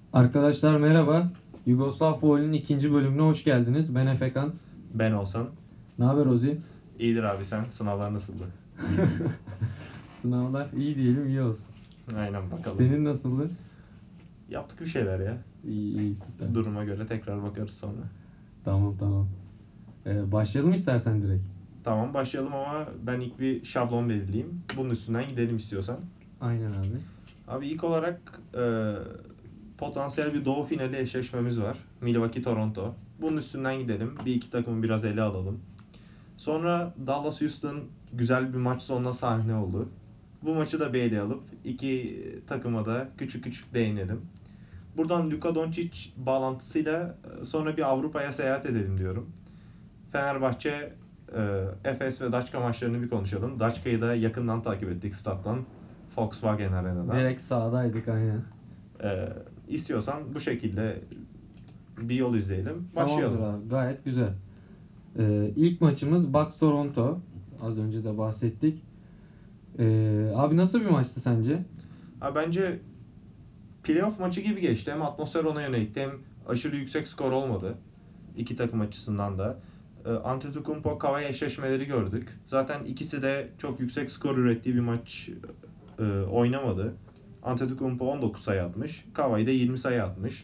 Arkadaşlar merhaba. Yugoslav Foil'in ikinci bölümüne hoş geldiniz. Ben Efekan. Ben olsam. Ne haber Ozi? İyidir abi sen. Sınavlar nasıldı? Sınavlar iyi diyelim, iyi olsun. Aynen bakalım. Senin nasıldı? Yaptık bir şeyler ya. İyi iyi, süper. Duruma göre tekrar bakarız sonra. Tamam. Başlayalım istersen direkt. Tamam başlayalım ama ben ilk bir şablon belirleyeyim. Bunun üstünden gidelim istiyorsan. Aynen abi. Abi ilk olarak potansiyel bir doğu finali eşleşmemiz var. Milwaukee-Toronto. Bunun üstünden gidelim. Bir iki takımı biraz ele alalım. Sonra Dallas-Houston güzel bir maç sonuna sahne oldu. Bu maçı da bir ele alıp iki takıma da küçük küçük değinelim. Buradan Luka Doncic bağlantısıyla sonra bir Avrupa'ya seyahat edelim diyorum. Fenerbahçe, Efes ve Daçka maçlarını bir konuşalım. Daçka'yı da yakından takip ettik stat'tan. Volkswagen Arena'dan. Direkt sağdaydık aynen. İstiyorsan bu şekilde bir yol izleyelim. Başlayalım. Tamamdır abi, gayet güzel. İlk maçımız Bucks Toronto. Az önce de bahsettik. Abi nasıl bir maçtı sence? Bence playoff maçı gibi geçti. Hem atmosfer ona yönelikti hem aşırı yüksek skor olmadı. İki takım açısından da. Antetokounmpo Kawhi eşleşmeleri gördük. Zaten ikisi de çok yüksek skor ürettiği bir maç oynamadı. Antetokounmpo 19 sayı atmış. Kawhi de 20 sayı atmış.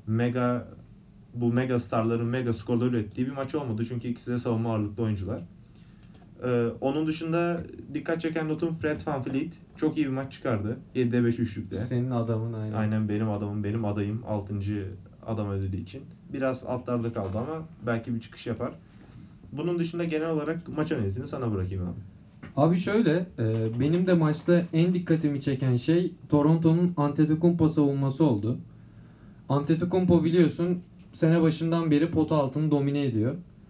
Mega starların mega skorları ürettiği bir maç olmadı. Çünkü ikisi de savunma ağırlıklı oyuncular. Onun dışında dikkat çeken notum Fred VanVleet çok iyi bir maç çıkardı. 7'de 5 üçlükte. Senin adamın aynen. Aynen benim adamım, benim adayım 6. adam ödediği için. Biraz altlarda kaldı ama belki bir çıkış yapar. Bunun dışında genel olarak maç analizini sana bırakayım abi. Abi şöyle, benim de maçta en dikkatimi çeken şey Toronto'nun Antetokounmpo savunması oldu. Antetokounmpo biliyorsun sene başından beri pota altını domine ediyor.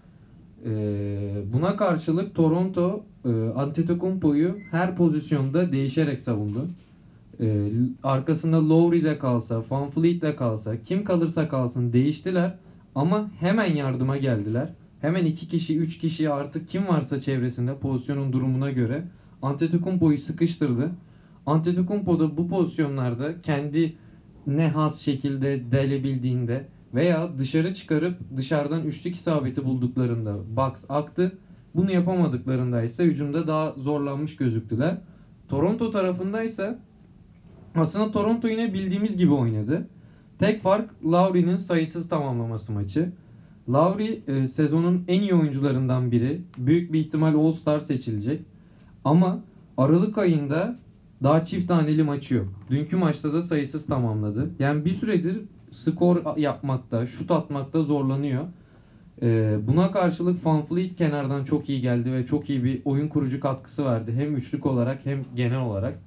Buna karşılık Toronto Antetokounmpo'yu her pozisyonda değişerek savundu. Arkasında Lowry de kalsa, VanVleet de kalsa, kim kalırsa kalsın değiştiler. Ama hemen yardıma geldiler. Hemen 2 kişi, 3 kişi artık kim varsa çevresinde pozisyonun durumuna göre Antetokounmpo'yu sıkıştırdı. Antetokounmpo da bu pozisyonlarda kendi ne has şekilde delebildiğinde veya dışarı çıkarıp dışarıdan üçlük isabeti bulduklarında Bucks aktı. Bunu yapamadıklarında ise hücumda daha zorlanmış gözüktüler. Toronto tarafında ise aslında Toronto yine bildiğimiz gibi oynadı. Tek fark Lowry'nin sayısız tamamlaması maçı. Lowry sezonun en iyi oyuncularından biri. Büyük bir ihtimal All-Star seçilecek. Ama Aralık ayında daha çift taneli maçı yok. Dünkü maçta da sayısız tamamladı. Yani bir süredir skor yapmakta, şut atmakta zorlanıyor. Buna karşılık VanVleet kenardan çok iyi geldi ve çok iyi bir oyun kurucu katkısı verdi. Hem üçlük olarak hem genel olarak.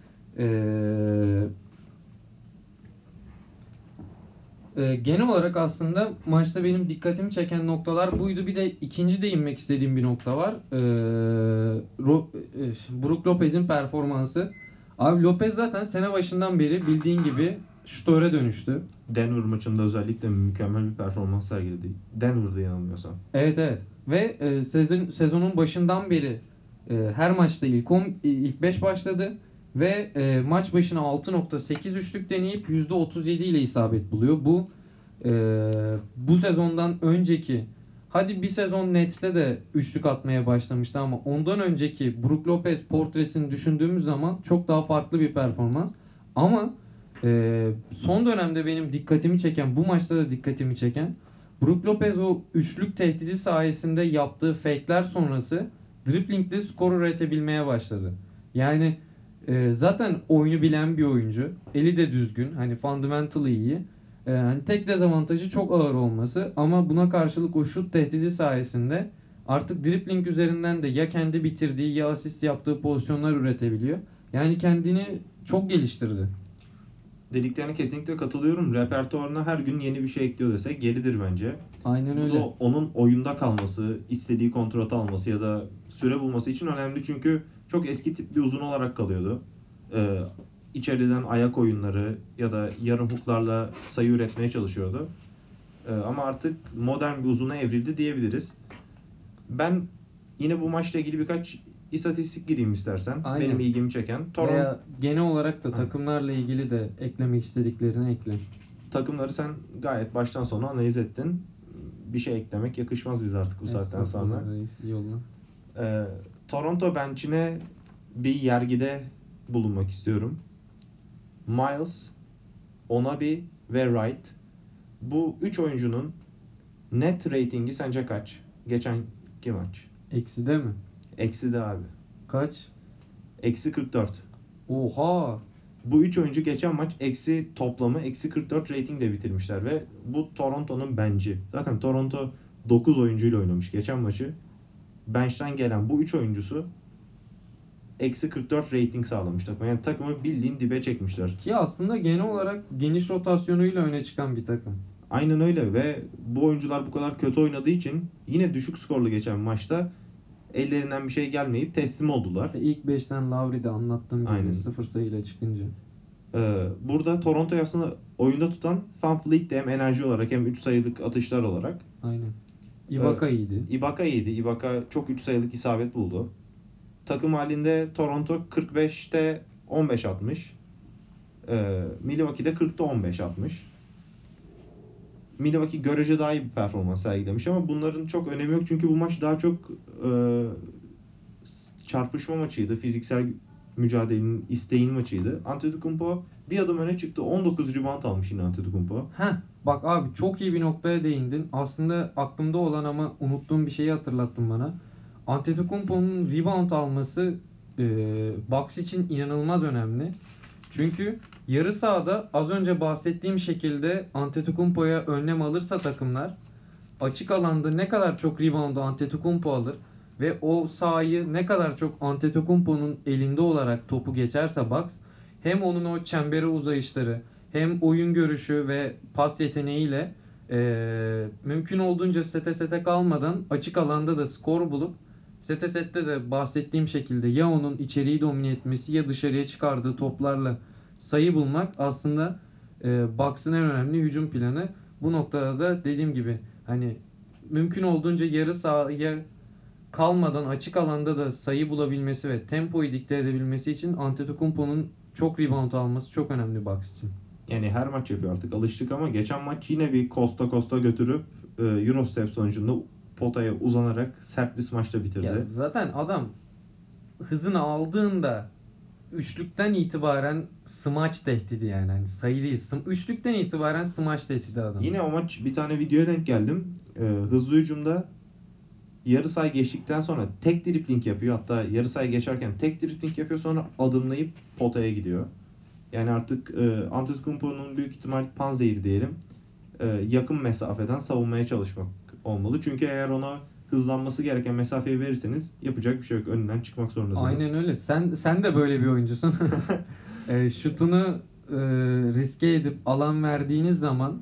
Genel olarak aslında maçta benim dikkatimi çeken noktalar buydu. Bir de ikinci değinmek istediğim bir nokta var. Brook Lopez'in performansı. Abi Lopez zaten sene başından beri bildiğin gibi şutöre dönüştü. Denver maçında özellikle mükemmel bir performans sergiledi. Denver'da yanılmıyorsam. Evet. Ve sezonun başından beri her maçta ilk 5 başladı. Ve maç başına 6.8 üçlük deneyip %37 ile isabet buluyor. Bu sezondan önceki, hadi bir sezon Nets'te de üçlük atmaya başlamıştı ama ondan önceki Brook Lopez portresini düşündüğümüz zaman çok daha farklı bir performans. Ama son dönemde benim dikkatimi çeken, bu maçta da dikkatimi çeken, Brook Lopez o üçlük tehdidi sayesinde yaptığı fake'ler sonrası dribbling'de skor üretebilmeye başladı. Yani zaten oyunu bilen bir oyuncu. Eli de düzgün. Hani fundamentally iyi. Hani tek dezavantajı çok ağır olması. Ama buna karşılık o şut tehdidi sayesinde artık dribbling üzerinden de ya kendi bitirdiği ya asist yaptığı pozisyonlar üretebiliyor. Yani kendini çok geliştirdi. Dediklerine kesinlikle katılıyorum. Repertuarına her gün yeni bir şey ekliyor desek yeridir bence. Aynen Bu öyle. da onun oyunda kalması, istediği kontratı alması ya da süre bulması için önemli. Çünkü çok eski tip bir uzun olarak kalıyordu. İçeriden ayak oyunları ya da yarım huklarla sayı üretmeye çalışıyordu. Ama artık modern bir uzuna evrildi diyebiliriz. Ben yine bu maçla ilgili birkaç istatistik gireyim istersen. Aynen. Benim ilgimi çeken. Veya genel olarak da takımlarla ilgili de eklemek istediklerini ekle. takımları sen gayet baştan sona analiz ettin. Bir şey eklemek yakışmaz bize artık bu saatten sonra. Estağfurullah reis, yolla. Toronto bench'ine bir yergide bulunmak istiyorum. Miles, Onabi ve Wright. Bu 3 oyuncunun net ratingi sence kaç? Geçenki maç. Eksi de mi? Eksi de abi. Kaç? Eksi 44. Oha! Bu 3 oyuncu geçen maç eksi toplamı eksi 44 ratingle bitirmişler ve bu Toronto'nun bench'i. Zaten Toronto 9 oyuncuyla oynamış geçen maçı. Bench'ten gelen bu 3 oyuncusu eksi 44 rating sağlamış takıma. Yani takımı bildiğin dibe çekmişler. Ki aslında genel olarak geniş rotasyonuyla öne çıkan bir takım. Aynen öyle ve bu oyuncular bu kadar kötü oynadığı için yine düşük skorlu geçen maçta ellerinden bir şey gelmeyip teslim oldular. İlk 5'ten Lowry'de anlattığım gibi Aynen. 0 sayıyla çıkınca. Burada Toronto'yu aslında oyunda tutan VanVleet de hem enerji olarak hem 3 sayılık atışlar olarak. Aynen. Ibaka iyiydi. Ibaka iyiydi. Ibaka çok 3 sayılık isabet buldu. Takım halinde Toronto 45'te 15 atmış. Milwaukee'de 40'ta 15 atmış. Milwaukee görece daha iyi bir performans sergilemiş ama bunların çok önemi yok çünkü bu maç daha çok çarpışma maçıydı. Fiziksel mücadelenin, isteğin maçıydı. Antetokounmpo bir adım öne çıktı. 19 rebound almış yine Antetokounmpo. Bak abi çok iyi bir noktaya değindin. Aslında aklımda olan ama unuttuğum bir şeyi hatırlattın bana. Antetokounmpo'nun rebound alması Bucks için inanılmaz önemli. Çünkü yarı sahada az önce bahsettiğim şekilde Antetokounmpo'ya önlem alırsa takımlar açık alanda ne kadar çok reboundu Antetokounmpo alır ve o sahayı ne kadar çok Antetokounmpo'nun elinde olarak topu geçerse Bucks hem onun o çembere uzayışları hem oyun görüşü ve pas yeteneğiyle mümkün olduğunca sete kalmadan açık alanda da skor bulup sette de bahsettiğim şekilde ya onun içeriği domine etmesi ya dışarıya çıkardığı toplarla sayı bulmak aslında Bucks'ın en önemli hücum planı. Bu noktada da dediğim gibi hani mümkün olduğunca yarı sahaya kalmadan açık alanda da sayı bulabilmesi ve tempoyu dikte edebilmesi için Antetokounmpo'nun çok rebound alması çok önemli Bucks için. Yani her maç yapıyor artık alıştık ama geçen maç yine bir Costa götürüp Eurostep sonucunda potaya uzanarak sert bir smaçla bitirdi. Ya zaten adam hızını aldığında üçlükten itibaren smaç tehdidi yani. Hani sayı değil. Üçlükten itibaren smaç tehdidi adam. Yine o maç bir tane videoya denk geldim. Hızlı hücumda yarı sahayı geçtikten sonra tek dribling yapıyor. Hatta yarı sahayı geçerken tek dribling yapıyor sonra adımlayıp potaya gidiyor. Yani artık Antetokounmpo'nun büyük ihtimal panzehiri diyelim. Yakın mesafeden savunmaya çalışmak olmalı. Çünkü eğer ona hızlanması gereken mesafeyi verirseniz yapacak bir şey yok. Önünden çıkmak zorundasınız. Aynen öyle. Sen de böyle bir oyuncusun. Şutunu riske edip alan verdiğiniz zaman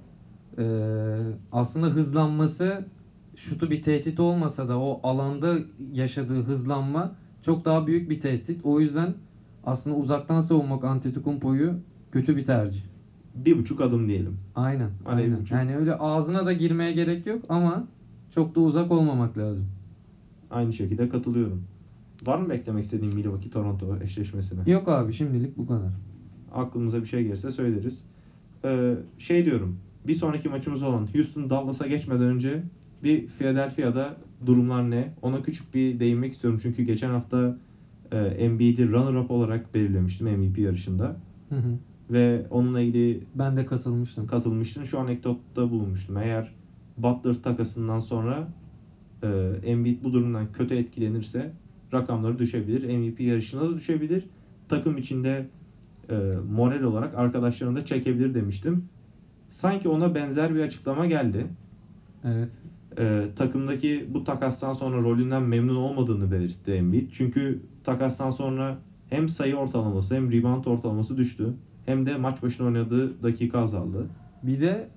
aslında hızlanması şutu bir tehdit olmasa da o alanda yaşadığı hızlanma çok daha büyük bir tehdit. O yüzden aslında uzaktan savunmak Antetokounmpo'yu kötü bir tercih. 1,5 adım diyelim. Aynen. Araya Aynen. 1,5. Yani öyle ağzına da girmeye gerek yok ama çok da uzak olmamak lazım. Aynı şekilde katılıyorum. Var mı beklemek istediğin Milwaukee-Toronto eşleşmesine? Yok abi şimdilik bu kadar. Aklımıza bir şey gelirse söyleriz. Diyorum. Bir sonraki maçımız olan Houston Dallas'a geçmeden önce bir Philadelphia'da durumlar ne? Ona küçük bir değinmek istiyorum. Çünkü geçen hafta Embiid'i runner-up olarak belirlemiştim MVP yarışında. Hı hı. Ve onunla ilgili Ben de katılmıştım. katılmıştım. Şu anekdotta bulunmuştum. Eğer Butler takasından sonra Embiid bu durumdan kötü etkilenirse rakamları düşebilir. MVP yarışına da düşebilir. Takım içinde moral olarak arkadaşlarını da çekebilir demiştim. Sanki ona benzer bir açıklama geldi. Evet. Takımdaki bu takastan sonra rolünden memnun olmadığını belirtti Embiid. Çünkü takastan sonra hem sayı ortalaması hem rebound ortalaması düştü. Hem de maç başına oynadığı dakika azaldı. Bir de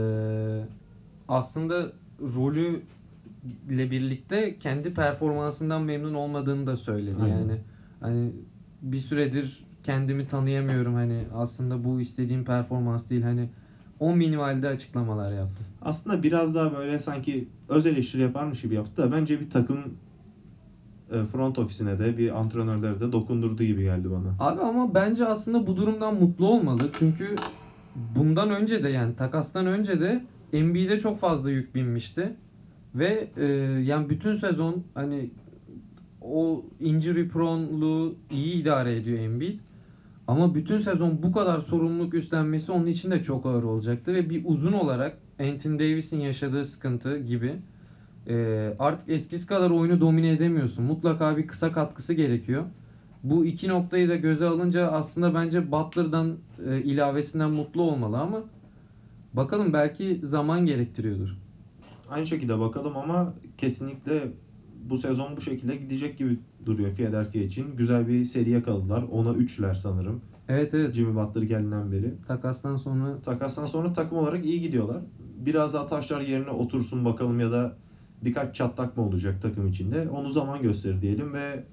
aslında rolü ile birlikte kendi performansından memnun olmadığını da söyledi. Aynen. Yani hani bir süredir kendimi tanıyamıyorum hani aslında bu istediğim performans değil hani o minimalde açıklamalar yaptı. Aslında biraz daha böyle sanki öz eleştiri yaparmış gibi yaptı da bence bir takım front ofisine de bir antrenörlere de dokundurduğu gibi geldi bana. Abi ama bence aslında bu durumdan mutlu olmalı. Çünkü bundan önce de yani takastan önce de Embiid'e çok fazla yük binmişti. Ve yani bütün sezon hani o injury prone'luğu iyi idare ediyor Embiid. Ama bütün sezon bu kadar sorumluluk üstlenmesi onun için de çok ağır olacaktı. Ve bir uzun olarak Anthony Davis'in yaşadığı sıkıntı gibi artık eskisi kadar oyunu domine edemiyorsun. Mutlaka bir kısa katkısı gerekiyor. Bu iki noktayı da göze alınca aslında bence Butler'dan ilavesinden mutlu olmalı ama bakalım belki zaman gerektiriyordur. Aynı şekilde bakalım ama kesinlikle bu sezon bu şekilde gidecek gibi duruyor Philadelphia için. Güzel bir seri yakaladılar. 10'a 3'ler sanırım. Evet evet. Jimmy Butler geldiğinden beri. Takastan sonra Takastan sonra takım olarak iyi gidiyorlar. Biraz daha taşlar yerine otursun bakalım ya da birkaç çatlak mı olacak takım içinde. Onu zaman gösterir diyelim ve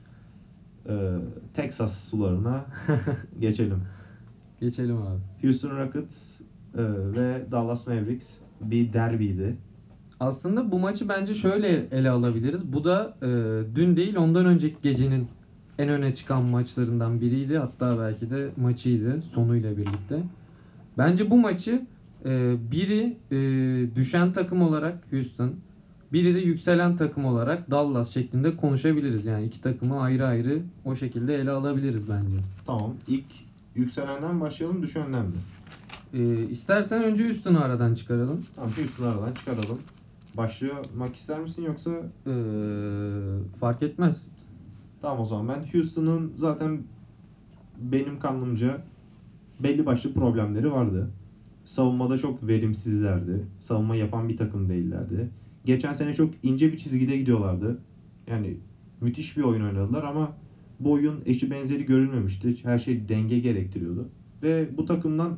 Texas sularına geçelim. geçelim abi. Houston Rockets ve Dallas Mavericks bir derbiydi. Aslında bu maçı bence şöyle ele alabiliriz. Bu da dün değil ondan önceki gecenin en öne çıkan maçlarından biriydi. Hatta belki de maçıydı sonuyla birlikte. Bence bu maçı biri düşen takım olarak Houston, biri de yükselen takım olarak Dallas şeklinde konuşabiliriz. Yani iki takımı ayrı ayrı o şekilde ele alabiliriz bence. Tamam. İlk yükselenden başlayalım, düşenden mi? İstersen önce Houston'u aradan çıkaralım. Tamam, Houston'u aradan çıkaralım. Başlamak ister misin yoksa? Fark etmez. Tamam, o zaman ben Houston'ın zaten benim kanlımca belli başlı problemleri vardı. Savunmada çok verimsizlerdi. Savunma yapan bir takım değillerdi. Geçen sene çok ince bir çizgide gidiyorlardı. Yani müthiş bir oyun oynadılar ama bu oyun eşi benzeri görülmemişti. Her şey denge gerektiriyordu. Ve bu takımdan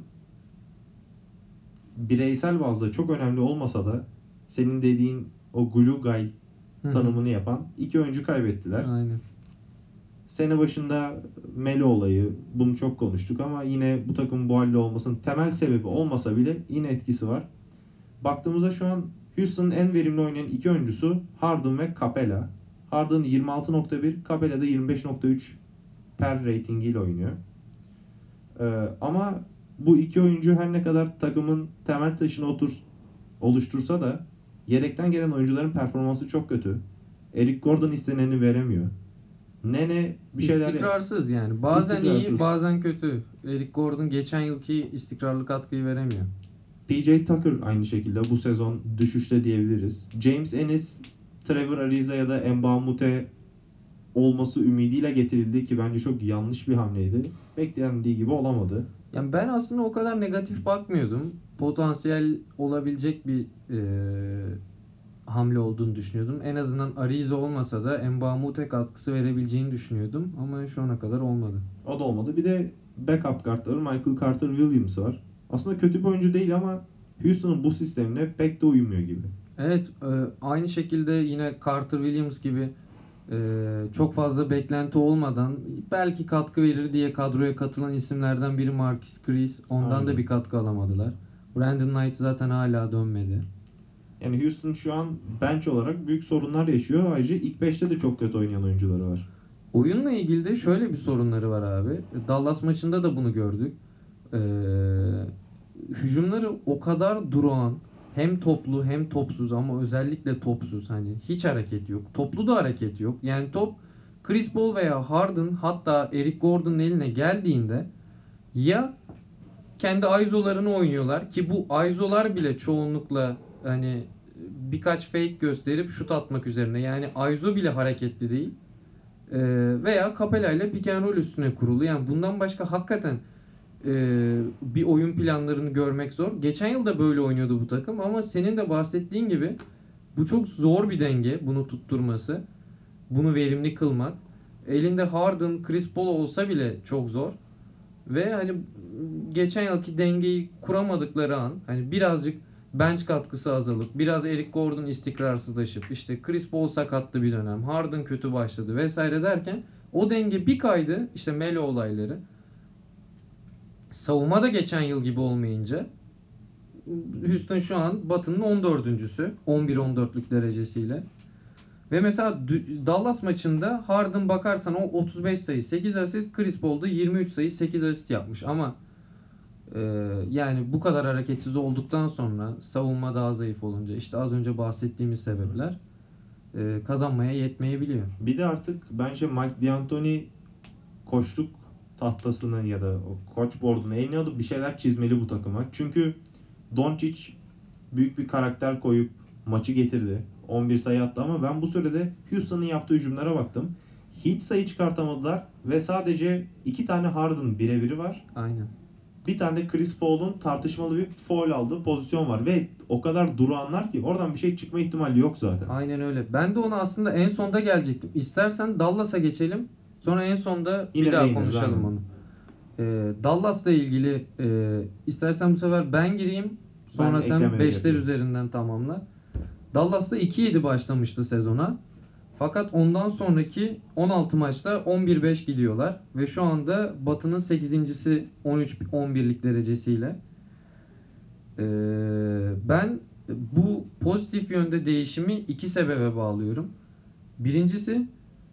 bireysel bazda çok önemli olmasa da senin dediğin o glue guy Hı hı. tanımını yapan iki oyuncu kaybettiler. Aynen. Sene başında Melo olayı, bunu çok konuştuk ama yine bu takımın bu halde olmasının temel sebebi olmasa bile yine etkisi var. Baktığımızda şu an Houston'ın en verimli oynayan iki oyuncusu Harden ve Capela. Harden 26.1, Capela da 25.3 per ratingiyle oynuyor. Ama bu iki oyuncu her ne kadar takımın temel taşını oluştursa da yedekten gelen oyuncuların performansı çok kötü. Eric Gordon isteneni veremiyor. Nene bir şeyler... İstikrarsız yani. Bazen iyi, İstikrarsız. bazen kötü. Eric Gordon geçen yılki istikrarlı katkıyı veremiyor. PJ Tucker aynı şekilde bu sezon düşüşte diyebiliriz. James Ennis, Trevor Ariza ya da Mbah Moute olması ümidiyle getirildi ki bence çok yanlış bir hamleydi. Beklendiği gibi olamadı. Yani ben aslında o kadar negatif bakmıyordum. Potansiyel olabilecek bir hamle olduğunu düşünüyordum. En azından Ariza olmasa da Mbamute katkısı verebileceğini düşünüyordum. Ama şu ana kadar olmadı. O da olmadı. Bir de backup kartları Michael Carter Williams var. Aslında kötü bir oyuncu değil ama Houston'un bu sistemine pek de uymuyor gibi. Evet, aynı şekilde yine Carter Williams gibi çok fazla beklenti olmadan belki katkı verir diye kadroya katılan isimlerden biri Marquis Chris. Ondan Aynen. da bir katkı alamadılar. Brandon Knight zaten hala dönmedi. Yani Houston şu an bench olarak büyük sorunlar yaşıyor. Ayrıca ilk 5'te de çok kötü oynayan oyuncuları var. Oyunla ilgili de şöyle bir sorunları var abi. Dallas maçında da bunu gördük. Hücumları o kadar durağan, hem toplu hem topsuz ama özellikle topsuz, hani hiç hareket yok. Toplu da hareket yok. Yani top Chris Paul veya Harden, hatta Eric Gordon'un eline geldiğinde ya kendi ISO'larını oynuyorlar ki bu ISO'lar bile çoğunlukla hani birkaç fake gösterip şut atmak üzerine. Yani ISO bile hareketli değil. Veya Capela ile pick and roll üstüne kurulu. Yani bundan başka hakikaten bir oyun planlarını görmek zor. Geçen yıl da böyle oynuyordu bu takım ama senin de bahsettiğin gibi bu çok zor bir denge, bunu tutturması. Bunu verimli kılmak. Elinde Harden, Chris Paul olsa bile çok zor. Ve hani geçen yılki dengeyi kuramadıkları an, hani birazcık bench katkısı azalıp biraz Eric Gordon istikrarsızlaşıp işte Chris Paul sakattı bir dönem, Harden kötü başladı vesaire derken o denge bir kaydı, işte Melo olayları. Savunma da geçen yıl gibi olmayınca Houston şu an Batı'nın 14.'sü 11-14'lük derecesiyle. Ve mesela Dallas maçında Harden bakarsan o 35 sayı 8 asist, Chris Paul da 23 sayı 8 asist yapmış ama Yani bu kadar hareketsiz olduktan sonra savunma daha zayıf olunca işte az önce bahsettiğimiz sebepler kazanmaya yetmeyebiliyor. Bir de artık bence Mike D'Antoni koçluk tahtasını ya da o koç board'unu eline alıp bir şeyler çizmeli bu takıma. Çünkü Doncic büyük bir karakter koyup maçı getirdi. 11 sayı attı ama ben bu sürede Houston'ın yaptığı hücumlara baktım. Hiç sayı çıkartamadılar ve sadece 2 tane Harden birebiri var. Aynen. Bir tane de Chris Paul'un tartışmalı bir foul aldığı pozisyon var ve o kadar durağanlar ki oradan bir şey çıkma ihtimali yok zaten. Aynen öyle. Ben de ona aslında en sonda gelecektim. İstersen Dallas'a geçelim. Sonra en sonda Yine bir daha değiniriz, konuşalım aynen. onu. Dallas'la ilgili istersen bu sefer ben gireyim. Sonra Ben sen eklemeleri 5'ler yapayım. üzerinden tamamla. Dallas'ta 2-7 başlamıştı sezona. Fakat ondan sonraki 16 maçta 11-5 gidiyorlar. Ve şu anda Batı'nın 8.'si 13-11'lik derecesiyle. Ben bu pozitif yönde değişimi iki sebebe bağlıyorum. Birincisi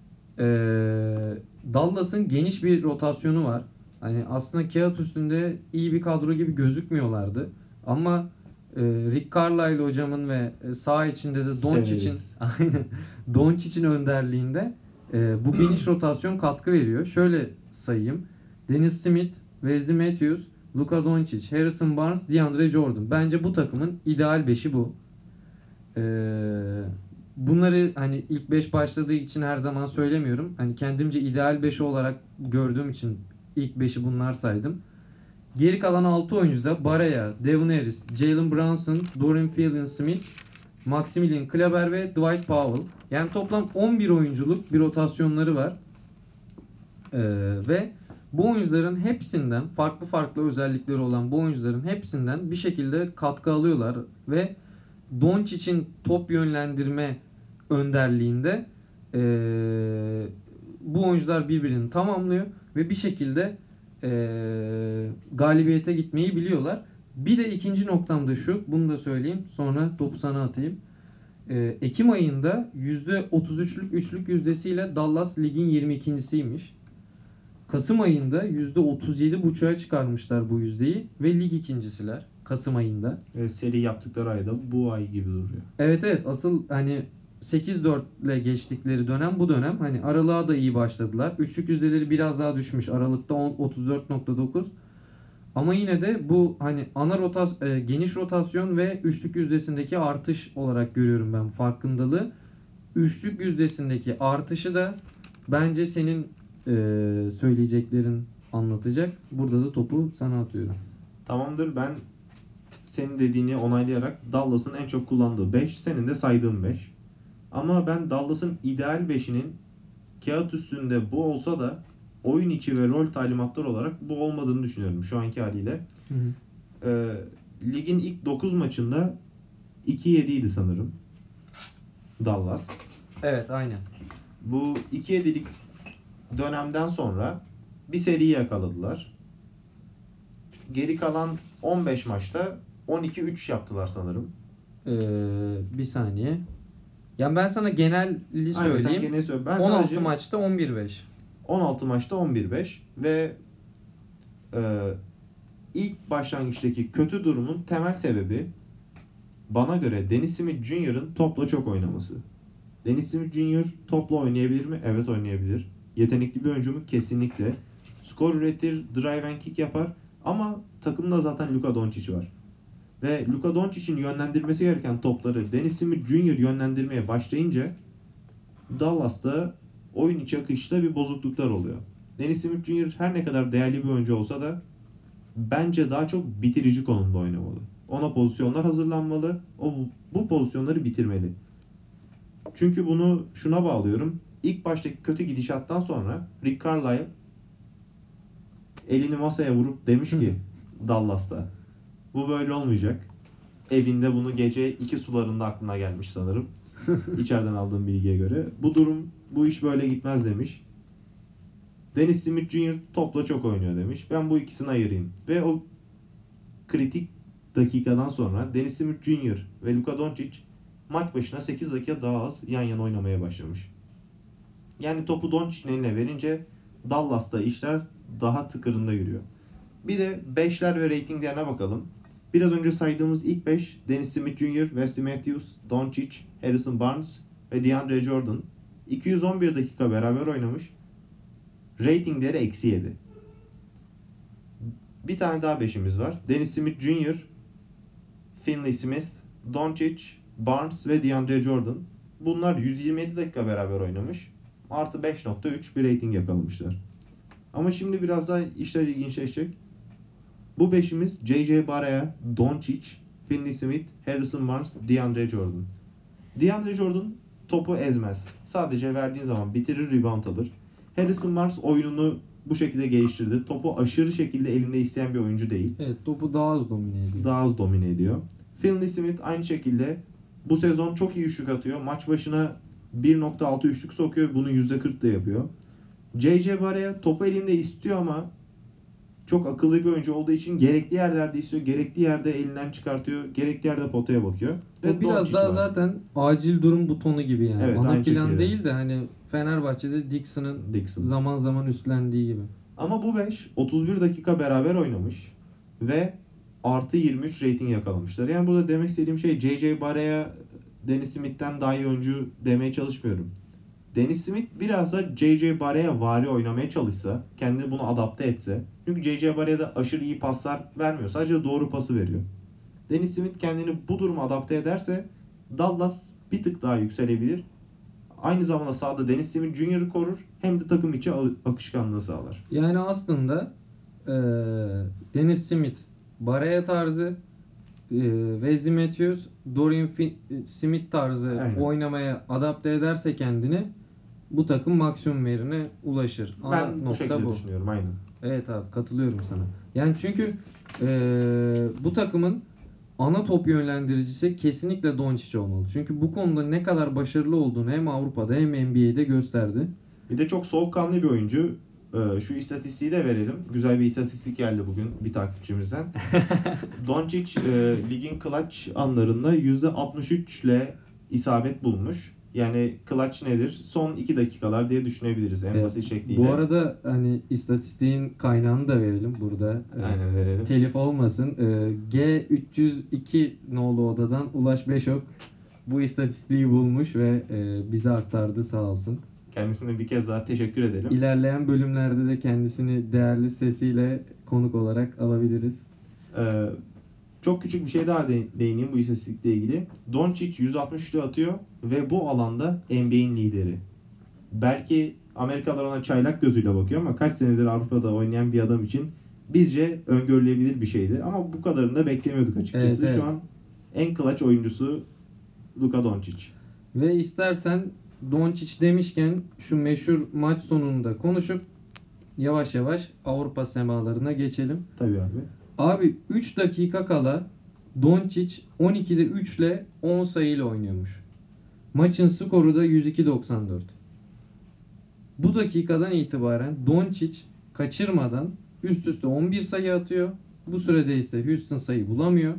Dallas'ın geniş bir rotasyonu var. Hani aslında kağıt üstünde iyi bir kadro gibi gözükmüyorlardı. Ama Rick Carlisle hocamın ve sağ içinde de Doncic'in Severiz. aynen Doncic'in önderliğinde bu geniş rotasyon katkı veriyor. Şöyle sayayım. Dennis Smith, Wesley Matthews, Luka Doncic, Harrison Barnes, DeAndre Jordan. Bence bu takımın ideal 5'i bu. Bunları hani ilk 5 başladığı için her zaman söylemiyorum. Hani kendimce ideal 5 olarak gördüğüm için ilk 5'i bunlar saydım. Geri kalan 6 oyuncu da Barea, Devin Harris, Jalen Brunson, Dorian Finney-Smith, Maximilian Kleber ve Dwight Powell. Yani toplam 11 oyunculuk bir rotasyonları var. Ve bu oyuncuların hepsinden farklı farklı özellikleri olan bu oyuncuların hepsinden bir şekilde katkı alıyorlar ve Doncic'in top yönlendirme önderliğinde bu oyuncular birbirini tamamlıyor ve bir şekilde galibiyete gitmeyi biliyorlar. Bir de ikinci noktam da şu, bunu da söyleyeyim sonra topu sana atayım. Ekim ayında %33'lük üçlük yüzdesiyle Dallas ligin 22.siymiş. Kasım ayında %37,5'a çıkarmışlar bu yüzdeyi ve lig ikincisiler Kasım ayında. Seri yaptıkları ayda bu ay gibi duruyor. Evet asıl hani 8-4 ile geçtikleri dönem bu dönem. Hani aralığa da iyi başladılar. Üçlük yüzdeleri biraz daha düşmüş. Aralıkta 34,9. Ama yine de bu hani geniş rotasyon ve üçlük yüzdesindeki artış olarak görüyorum ben farkındalığı. Üçlük yüzdesindeki artışı da bence senin söyleyeceklerin anlatacak. Burada da topu sana atıyorum. Tamamdır, ben senin dediğini onaylayarak Dallas'ın en çok kullandığı 5, senin de saydığın 5. Ama ben Dallas'ın ideal 5'inin kağıt üstünde bu olsa da oyun içi ve rol talimatları olarak bu olmadığını düşünüyorum şu anki haliyle. Hı hı. Ligin ilk 9 maçında 2-7 idi sanırım Dallas. Evet aynen. Bu 2-7'lik dönemden sonra bir seri yakaladılar. Geri kalan 15 maçta 12-3 yaptılar sanırım. Bir saniye. Yani ben sana genelli Aynen, sen söyleyeyim. gene söyle. Ben 16 sadece maçta 11-5. 16 maçta 11-5 ve ilk başlangıçtaki kötü durumun temel sebebi bana göre Dennis Smith Jr.'ın topla çok oynaması. Dennis Smith Jr. topla oynayabilir mi? Evet, oynayabilir. Yetenekli bir oyuncu mu? Kesinlikle. Skor üretir, drive and kick yapar ama takımda zaten Luka Doncic var. Ve Luka Doncic'in yönlendirmesi gereken topları Dennis Smith Jr. yönlendirmeye başlayınca Dallas'ta oyun içi akışta bir bozukluklar oluyor. Dennis Smith Jr. her ne kadar değerli bir oyuncu olsa da bence daha çok bitirici konumda oynamalı. Ona pozisyonlar hazırlanmalı. O bu pozisyonları bitirmeli. Çünkü bunu şuna bağlıyorum. İlk baştaki kötü gidişattan sonra Rick Carlisle elini masaya vurup demiş ki Dallas'ta bu böyle olmayacak. Evinde bunu gece 2 sularında aklına gelmiş sanırım. İçeriden aldığım bilgiye göre. Bu iş böyle gitmez demiş. Dennis Smith Jr. topla çok oynuyor demiş. Ben bu ikisini ayırayım. Ve o kritik dakikadan sonra Dennis Smith Jr. ve Luka Doncic maç başına 8 dakika daha az yan yana oynamaya başlamış. Yani topu Doncic'in eline verince Dallas'ta işler daha tıkırında yürüyor. Bir de 5'ler ve ratinglerine bakalım. Biraz önce saydığımız ilk 5 Dennis Smith Jr., Wesley Matthews, Doncic, Harrison Barnes ve DeAndre Jordan 211 dakika beraber oynamış. Ratingleri -7. Bir tane daha 5'imiz var. Dennis Smith Jr., Finney Smith, Doncic, Barnes ve DeAndre Jordan. Bunlar 127 dakika beraber oynamış. Artı 5.3 bir rating yakalamışlar. Ama şimdi biraz daha işler ilginçleşecek. Bu beşimiz J.J. Barea, Doncic, Finney Smith, Harrison Barnes, DeAndre Jordan. DeAndre Jordan topu ezmez. Sadece verdiğin zaman bitirir, rebound alır. Harrison Barnes oyununu bu şekilde geliştirdi. Topu aşırı şekilde elinde isteyen bir oyuncu değil. Evet, topu daha az domine ediyor. Daha az domine ediyor. Finney Smith aynı şekilde bu sezon çok iyi üçlük atıyor. Maç başına 1.6 üçlük sokuyor. Bunu %40 da yapıyor. J.J. Barea topu elinde istiyor ama çok akıllı bir oyuncu olduğu için gerekli yerlerde istiyor. Gerekli yerde elinden çıkartıyor. Gerekli yerde potaya bakıyor. O biraz Doncic daha var. zaten acil durum butonu gibi yani. Evet, Ana aynı plan şekilde. değil de hani Fenerbahçe'de Dixon'ın Dixon. zaman zaman üstlendiği gibi. Ama bu 5 31 dakika beraber oynamış ve artı 23 rating yakalamışlar. Yani burada demek istediğim şey J.J. Barea Dennis Smith'ten daha iyi oyuncu demeye çalışmıyorum. Dennis Smith biraz da J.J. Barea vari oynamaya çalışsa, kendini bunu adapte etse. Çünkü J.J. Barea da aşırı iyi paslar vermiyor. Sadece doğru pası veriyor. Dennis Smith kendini bu duruma adapte ederse Dallas bir tık daha yükselebilir. Aynı zamanda sahada Dennis Smith Jr.'ı korur hem de takım içi akışkanlığı sağlar. Yani aslında Dennis Smith, Barea tarzı, Wesley Matthews, Smith tarzı Aynen. oynamaya adapte ederse kendini bu takım maksimum verine ulaşır. Ana Ben bu nokta şekilde bu. düşünüyorum aynen. Evet abi, katılıyorum sana. Yani çünkü bu takımın ana top yönlendiricisi kesinlikle Doncic olmalı. Çünkü bu konuda ne kadar başarılı olduğunu hem Avrupa'da hem NBA'de gösterdi. Bir de çok soğukkanlı bir oyuncu. Şu istatistiği de verelim. Güzel bir istatistik geldi bugün bir takipçimizden. Doncic ligin clutch anlarında %63 ile isabet bulmuş. Yani clutch nedir? Son 2 dakikalar diye düşünebiliriz en Evet, basit şekliyle. Bu arada hani istatistiğin kaynağını da verelim burada. Aynen verelim. Telif olmasın. G302 nolu odadan Ulaş Beşok bu istatistiği bulmuş ve bize aktardı, sağ olsun. Kendisine bir kez daha teşekkür edelim. İlerleyen bölümlerde de kendisini değerli sesiyle konuk olarak alabiliriz. Çok küçük bir şey daha değineyim bu istatistikle ilgili. Doncic 163'lü atıyor ve bu alanda NBA'in lideri. Belki Amerikalılar ona çaylak gözüyle bakıyor ama kaç senedir Avrupa'da oynayan bir adam için bizce öngörülebilir bir şeydi. Ama bu kadarını da beklemiyorduk açıkçası. Evet. Şu an en clutch oyuncusu Luka Doncic. Ve istersen Doncic demişken şu meşhur maç sonunda konuşup yavaş yavaş Avrupa semalarına geçelim. Tabii abi. Abi 3 dakika kala Doncic 12'de 3 ile 10 sayıyla oynuyormuş. Maçın skoru da 102-94. Bu dakikadan itibaren Doncic kaçırmadan üst üste 11 sayı atıyor. Bu sürede ise Houston sayı bulamıyor.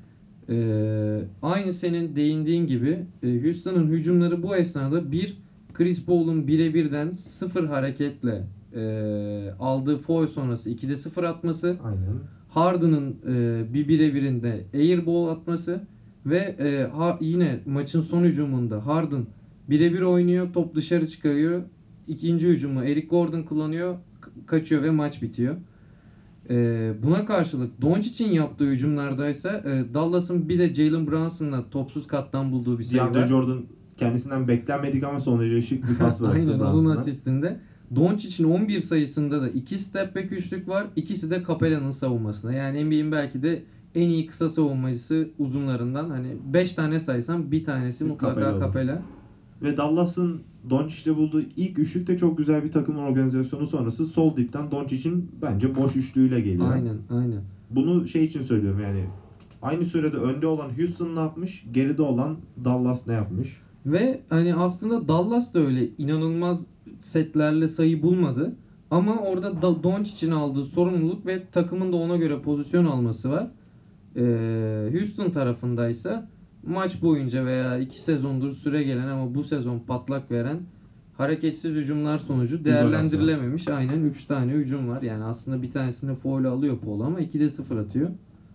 Aynı senin değindiğin gibi Houston'ın hücumları bu esnada Chris Paul'un birebirden 0 hareketle aldığı foul sonrası 2'de 0 atması, Aynen. Harden'ın bir birebirinde airball atması ve yine maçın son hücumunda Harden birebir oynuyor, top dışarı çıkarıyor. İkinci hücumu Eric Gordon kullanıyor, kaçıyor ve maç bitiyor. Buna karşılık Doncic'in yaptığı hücumlardaysa Dallas'ın bir de Jalen Brunson'la topsuz kattan bulduğu bir sayı DeAndre var. Jordan kendisinden beklenmedik ama son derece şık bir pas bıraktı Aynen, onun Brunson'a. asistinde. Doncic'in 11 sayısında da 2 step back üçlük var. İkisi de Capella'nın savunmasında. Yani NBA'in belki de en iyi kısa savunmacısı uzunlarından. Hani 5 tane saysam bir tanesi mutlaka Capella olur. Capella. Ve Dallas'ın Doncic'le bulduğu ilk üçlük de çok güzel bir takım organizasyonu sonrası sol dipten Doncic'in bence boş üçlüğüyle geliyor. Aynen. Bunu şey için söylüyorum yani aynı sürede önde olan Houston ne yapmış, geride olan Dallas ne yapmış? Ve hani aslında Dallas da öyle inanılmaz setlerle sayı bulmadı. Ama orada Doncic'in aldığı sorumluluk ve takımın da ona göre pozisyon alması var. Houston tarafındaysa maç boyunca veya 2 sezondur süre gelen ama bu sezon patlak veren hareketsiz hücumlar sonucu değerlendirilememiş. Aynen 3 tane hücum var. Yani aslında bir tanesinde foul alıyor Paul ama 2'de 0 atıyor.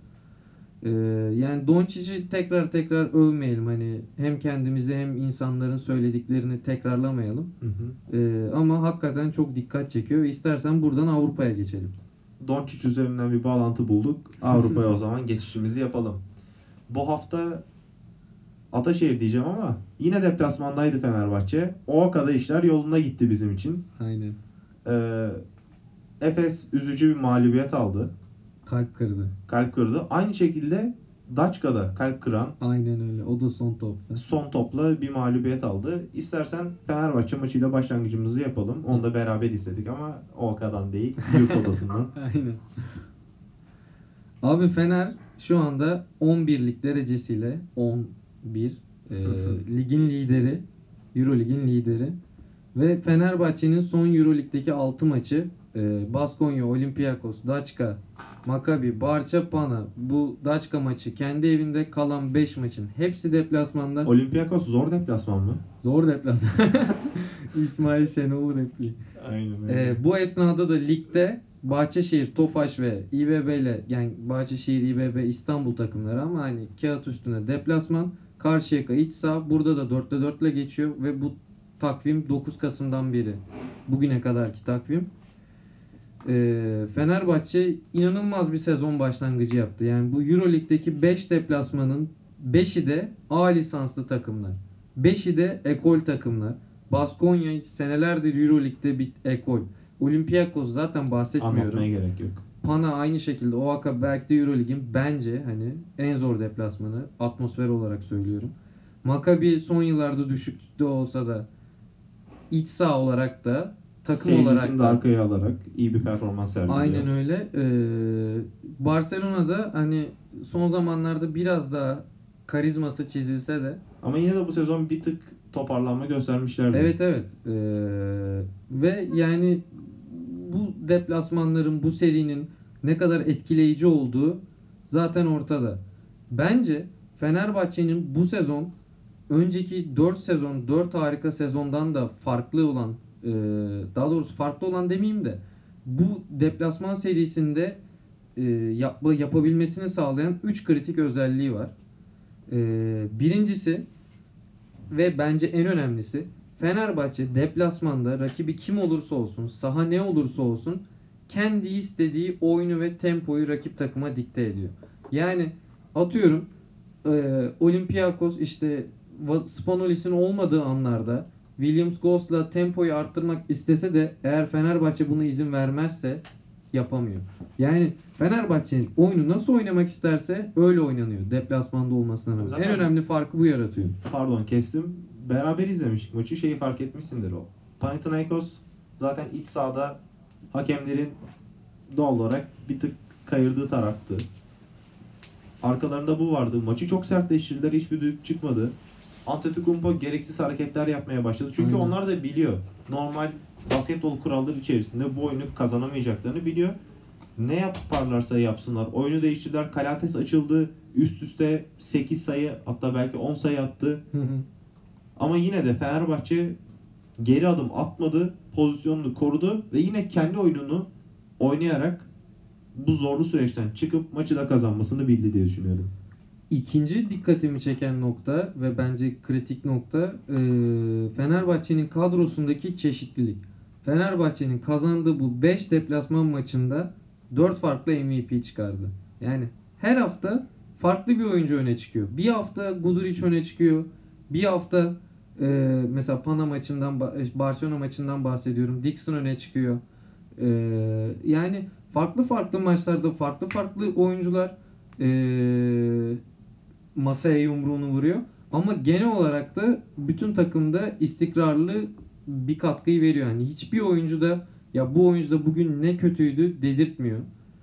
Yani Doncic'i tekrar övmeyelim. Hani hem kendimizi hem insanların söylediklerini tekrarlamayalım. Hı hı. Ama hakikaten çok dikkat çekiyor. İstersen buradan Avrupa'ya geçelim. Doncic üzerinden bir bağlantı bulduk. Avrupa'ya o zaman geçişimizi yapalım. Bu hafta Ataşehir diyeceğim ama yine deplasmandaydı Fenerbahçe. O kadar işler yolunda gitti bizim için. Aynen. Efes üzücü bir mağlubiyet aldı. Kalp kırdı. Kalp kırdı. Aynı şekilde Daçka'da kalp kıran Aynen öyle. O da son topta. son topla bir mağlubiyet aldı. İstersen Fenerbahçe maçıyla başlangıcımızı yapalım. Onu da beraber izledik ama o kadar değil. Yurt odasından. Aynen. Abi Fener şu anda 11'lik derecesiyle 11 ligin lideri, Eurolig'in lideri ve Fenerbahçe'nin son Eurolig'deki 6 maçı Baskonya, Olympiakos, Daçka, Maccabi, Barça, Pana. Bu Daçka maçı kendi evinde, kalan 5 maçın hepsi deplasmanda. Olympiakos zor deplasman mı? Zor deplasman. İsmail Şenol repliği. Aynen öyle. Bu esnada da ligde Bahçeşehir, Tofaş ve İBB ile, yani Bahçeşehir, İBB İstanbul takımları ama hani kağıt üstüne deplasman. Karşıyaka iç saha. Burada da 4'te 4 ile geçiyor ve bu takvim 9 Kasım'dan beri bugüne kadarki takvim. Fenerbahçe inanılmaz bir sezon başlangıcı yaptı. Yani bu Euroleague'deki 5 deplasmanın 5'i de A lisanslı takımlar. 5'i de ekol takımlar. Baskonya senelerdir Euroleague'de bir ekol. Olympiakos zaten bahsetmiyorum. Anlatmaya gerek yok. Pana aynı şekilde. OAK belki de Euroleague'in bence hani en zor deplasmanı. Atmosfer olarak söylüyorum. Maccabi son yıllarda düşükte olsa da iç saha olarak da takım olarak Seyircisini de da arkaya alarak iyi bir performans sergiliyor. aynen öyle. Barcelona'da hani son zamanlarda biraz daha karizması çizilse de Ama yine de bu sezon bir tık toparlanma göstermişlerdi. evet. Ve yani bu deplasmanların, bu serinin ne kadar etkileyici olduğu zaten ortada. Bence Fenerbahçe'nin bu sezon önceki 4 sezon, 4 harika sezondan da farklı olan, daha doğrusu farklı olan demeyeyim de bu deplasman serisinde yapabilmesini sağlayan 3 kritik özelliği var. Birincisi ve bence en önemlisi, Fenerbahçe deplasmanda rakibi kim olursa olsun, saha ne olursa olsun kendi istediği oyunu ve tempoyu rakip takıma dikte ediyor. Yani atıyorum Olympiakos işte Spanulis'in olmadığı anlarda Williams Ghost'la tempoyu arttırmak istese de eğer Fenerbahçe buna izin vermezse yapamıyor. Yani Fenerbahçe'nin oyunu nasıl oynamak isterse öyle oynanıyor deplasmanda olmasına rağmen. Zaten- En önemli farkı bu yaratıyor. Pardon kestim. Beraber izlemiştik maçı. Şeyi fark etmişsindir o. Panathinaikos zaten iç sahada hakemlerin doğal olarak bir tık kayırdığı taraftı. Arkalarında bu vardı. Maçı çok sertleştirdiler. Hiçbir düdük çıkmadı. Antetokounmpo gereksiz hareketler yapmaya başladı. Çünkü Aynen. onlar da biliyor. Normal basketbol kuralları içerisinde bu oyunu kazanamayacaklarını biliyor. Ne yaparlarsa yapsınlar. Oyunu değiştirdiler. Kalates açıldı. Üst üste 8 sayı, hatta belki 10 sayı attı. Ama yine de Fenerbahçe geri adım atmadı. Pozisyonunu korudu ve yine kendi oyununu oynayarak bu zorlu süreçten çıkıp maçı da kazanmasını bildi diye düşünüyorum. İkinci dikkatimi çeken nokta ve bence kritik nokta Fenerbahçe'nin kadrosundaki çeşitlilik. Fenerbahçe'nin kazandığı bu 5 deplasman maçında 4 farklı MVP çıkardı. Yani her hafta farklı bir oyuncu öne çıkıyor. Bir hafta Guduric öne çıkıyor. Bir hafta mesela Pana maçından, Barcelona maçından bahsediyorum. Dixon öne çıkıyor. Yani farklı maçlarda farklı oyuncular masaya yumruğunu vuruyor. Ama genel olarak da bütün takımda istikrarlı bir katkıyı veriyor. Yani hiçbir oyuncu da ya bu oyuncu da bugün ne kötüydü dedirtmiyor.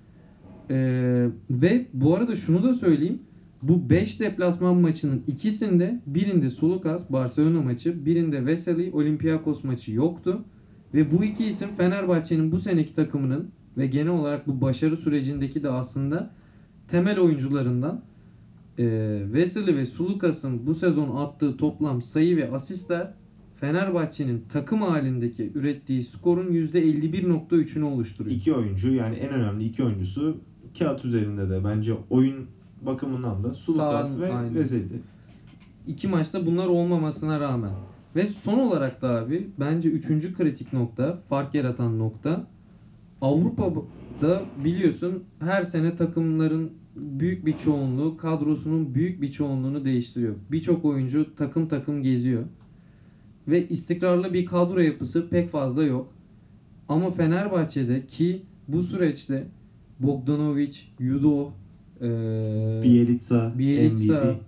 Ve bu arada şunu da söyleyeyim. Bu 5 deplasman maçının ikisinde, birinde Sulukas Barcelona maçı, birinde Veseli Olympiakos maçı yoktu. Ve bu iki isim Fenerbahçe'nin bu seneki takımının ve genel olarak bu başarı sürecindeki de aslında temel oyuncularından. Veseli ve Sulukas'ın bu sezon attığı toplam sayı ve asistler Fenerbahçe'nin takım halindeki ürettiği skorun %51.3'ünü oluşturuyor. İki oyuncu, yani en önemli iki oyuncusu kağıt üzerinde de bence oyun bakımından da Sulukas Sağ- ve aynen. Vezeli. İki maçta bunlar olmamasına rağmen. Ve son olarak da abi bence üçüncü kritik nokta, fark yaratan nokta, Avrupa'da biliyorsun her sene takımların büyük bir çoğunluğu, kadrosunun büyük bir çoğunluğunu değiştiriyor. Birçok oyuncu takım takım geziyor. Ve istikrarlı bir kadro yapısı pek fazla yok. Ama Fenerbahçe'de ki bu süreçte Bogdanovic, Yudo, Bielitsa, Bielitsa MVP,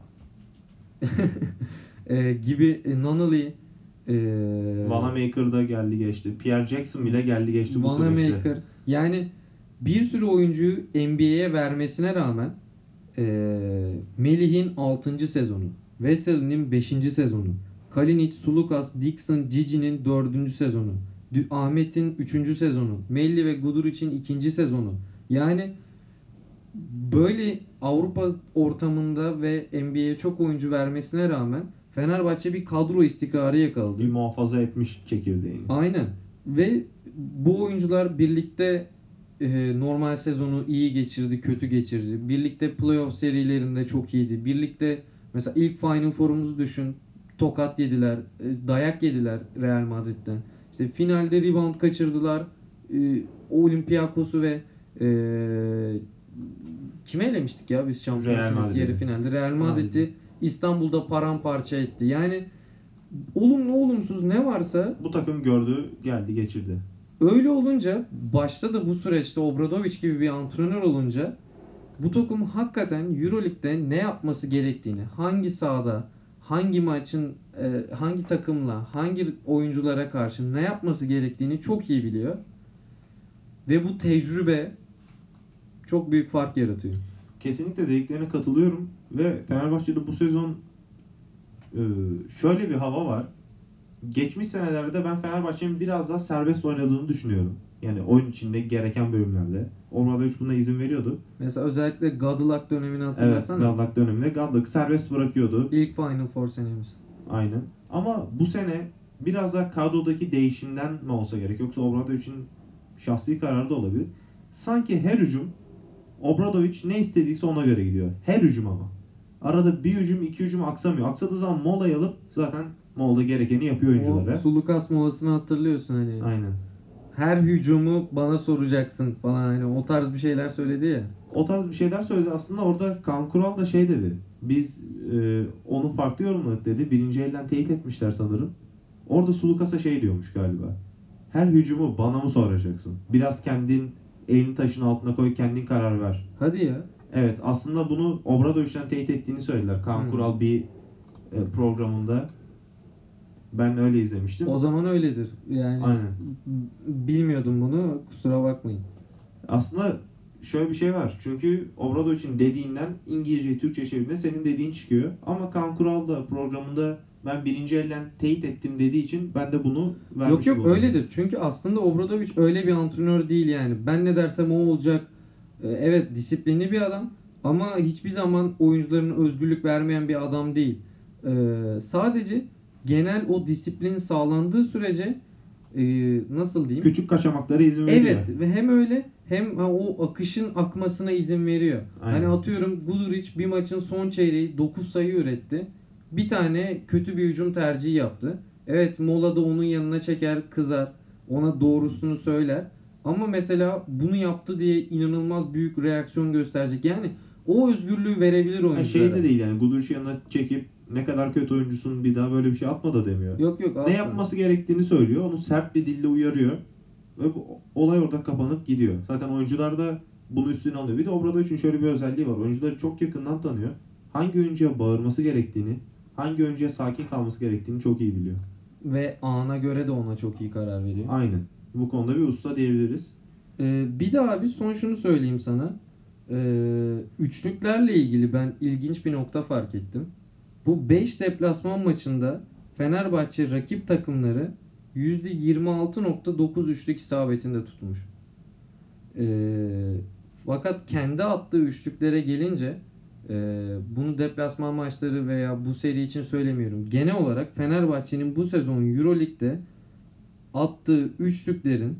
gibi Nunnally, Vanamaker da geldi geçti. Pierre Jackson bile geldi geçti bu süreçte. Wanamaker, yani bir sürü oyuncuyu NBA'ye vermesine rağmen Melih'in 6. sezonu, Veseli'nin 5. sezonu, Kalinic, Sulukas, Dixon, Gigi'nin 4. sezonu, Ahmet'in 3. sezonu, Melli ve Guduric'in 2. sezonu. Yani böyle Avrupa ortamında ve NBA'ye çok oyuncu vermesine rağmen Fenerbahçe bir kadro istikrarı yakaladı. Bir muhafaza etmiş çekirdeğini. Aynen. Ve bu oyuncular birlikte normal sezonu iyi geçirdi, kötü geçirdi. Birlikte playoff serilerinde çok iyiydi. Birlikte mesela ilk Final Four'umuzu düşün. Tokat yediler, dayak yediler Real Madrid'den. İşte finalde rebound kaçırdılar. Olympiakos'u ve kime elemiştik ya biz Real Şampiyonlar Ligi Madrid'i. yarı finalde? Real Madrid'i İstanbul'da paramparça etti. Yani olumlu olumsuz ne varsa Bu takım gördü, geldi geçirdi. öyle olunca, başta da bu süreçte Obradovic gibi bir antrenör olunca bu takım hakikaten Euroleague'de ne yapması gerektiğini, hangi sahada, hangi maçın, hangi takımla, hangi oyunculara karşı ne yapması gerektiğini çok iyi biliyor. Ve bu tecrübe çok büyük fark yaratıyor. Kesinlikle dediklerine katılıyorum ve Fenerbahçe'de bu sezon şöyle bir hava var. Geçmiş senelerde ben Fenerbahçe'nin biraz daha serbest oynadığını düşünüyorum. Yani oyun içinde gereken bölümlerde. Obradovic buna izin veriyordu. Mesela özellikle Gadulak dönemini Evet, hatırlasana. Gallak döneminde Gallak'ı serbest bırakıyordu. İlk Final Four senemiz. Aynen. Ama bu sene biraz daha kadrodaki değişimden mi olsa gerek, yoksa Obradovic'in şahsi kararı da olabilir. Sanki her hücum Obradovic ne istediyse ona göre gidiyor. Her hücum ama. Arada bir hücum, iki hücum aksamıyor. Aksadığı zaman molayı alıp zaten molada gerekeni yapıyor oyunculara. O Sulukas molasını hatırlıyorsun hani. Aynen. Her hücumu bana soracaksın falan, hani o tarz bir şeyler söyledi ya. O tarz bir şeyler söyledi. Aslında orada Kaan Kural da şey dedi. Biz onu farklı yorumladık dedi. Birinci elden teyit etmişler sanırım. Orada Sulukas'a şey diyormuş galiba. Her hücumu bana mı soracaksın? Biraz kendin elini taşın altına koy, kendin karar ver. Hadi ya. Evet, aslında bunu Obradovic'den teyit ettiğini söylediler. Kaan Hı. Kural bir programında. Ben öyle izlemiştim. O zaman öyledir. Yani Aynen. bilmiyordum bunu. Kusura bakmayın. Aslında şöyle bir şey var. Çünkü Obradovic'in dediğinden İngilizce, Türkçe çevirdiğinde senin dediğin çıkıyor. Ama Kaan Kural da programında ben birinci elden teyit ettim dediği için ben de bunu vermiş Yok oldum. öyledir. Çünkü aslında Obradovic öyle bir antrenör değil yani. Ben ne dersem o olacak. Evet, disiplinli bir adam ama hiçbir zaman oyuncularına özgürlük vermeyen bir adam değil. Sadece genel o disiplin sağlandığı sürece nasıl diyeyim? Küçük kaçamaklara izin veriyor. Evet, ve hem öyle hem o akışın akmasına izin veriyor. Aynen. Hani atıyorum Guduric bir maçın son çeyreği 9 sayı üretti. Bir tane kötü bir hücum tercihi yaptı. Evet, molada onun yanına çeker, kızar. Ona doğrusunu söyler. Ama mesela bunu yaptı diye inanılmaz büyük reaksiyon gösterecek. Yani o özgürlüğü verebilir Ha, oyunculara. şey de değil yani, Guduric'i yanına çekip ne kadar kötü oyuncusun bir daha böyle bir şey atma da demiyor. Yok yok, asla. Ne yapması gerektiğini söylüyor. Onu sert bir dille uyarıyor. Ve bu olay orada kapanıp gidiyor. Zaten oyuncular da bunu üstüne alıyor. Bir de Obradovic'in şöyle bir özelliği var. Oyuncuları çok yakından tanıyor. Hangi oyuncuya bağırması gerektiğini, hangi oyuncuya sakin kalması gerektiğini çok iyi biliyor. Ve ana göre de ona çok iyi karar veriyor. Aynen. Bu konuda bir usta diyebiliriz. Bir de abi son şunu söyleyeyim sana. Üçlüklerle ilgili ben ilginç bir nokta fark ettim. Bu 5 deplasman maçında Fenerbahçe rakip takımları %26.9 üçlük isabetinde tutmuş. Fakat kendi attığı üçlüklere gelince Bunu deplasman maçları veya bu seri için söylemiyorum. Genel olarak Fenerbahçe'nin bu sezon Euroleague'de attığı üçlüklerin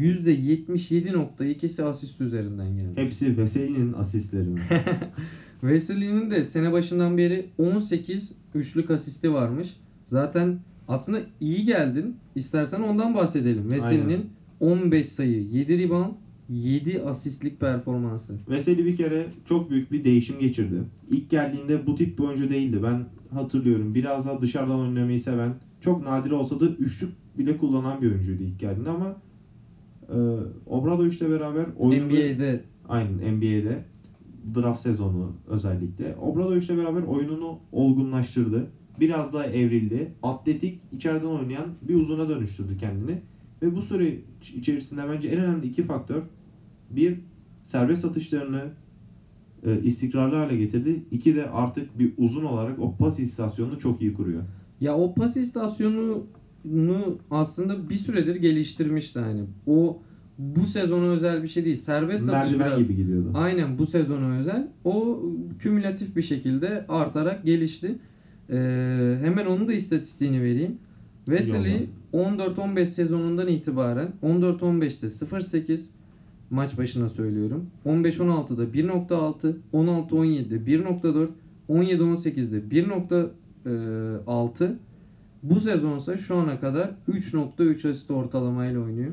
%77.2'si asist üzerinden gelmiş. Hepsi Veseli'nin asistleri mi? Wesley'nin de sene başından beri 18 üçlük asisti varmış. Zaten aslında iyi geldin. İstersen ondan bahsedelim. Wesley'nin 15 sayı, 7 rebound, 7 asistlik performansı. Veseli bir kere çok büyük bir değişim geçirdi. İlk geldiğinde bu tip bir oyuncu değildi. Ben hatırlıyorum. Biraz daha dışarıdan oynamayı seven, çok nadir olsa da üçlük bile kullanan bir oyuncuydu ilk geldiğinde ama Obradoviç'le beraber oyunu NBA'de aynen NBA'de draft sezonu özellikle Obradoviç'le beraber oyununu olgunlaştırdı. Biraz daha evrildi. Atletik, içeriden oynayan bir uzuna dönüştürdü kendini. Ve bu süre içerisinde bence en önemli iki faktör: bir, serbest atışlarını istikrarlı hale getirdi. İki de artık bir uzun olarak o pas istasyonunu çok iyi kuruyor. ya o pas istasyonunu aslında bir süredir geliştirmişti hani. O bu sezona özel bir şey değil. Serbest atış Merdiven biraz. gibi gidiyordu. Aynen bu sezona özel. O kümülatif bir şekilde artarak gelişti. Hemen onun da istatistiğini vereyim. Wesley 14-15 sezonundan itibaren 14-15'te 0.8 maç başına söylüyorum. 15-16'da 1.6, 16-17'de 1.4, 17-18'de 1.6. Bu sezonsa şu ana kadar 3.3 asist ortalamayla oynuyor.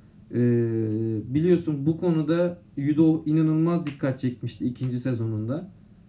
Biliyorsun bu konuda Yudo inanılmaz dikkat çekmişti ikinci sezonunda.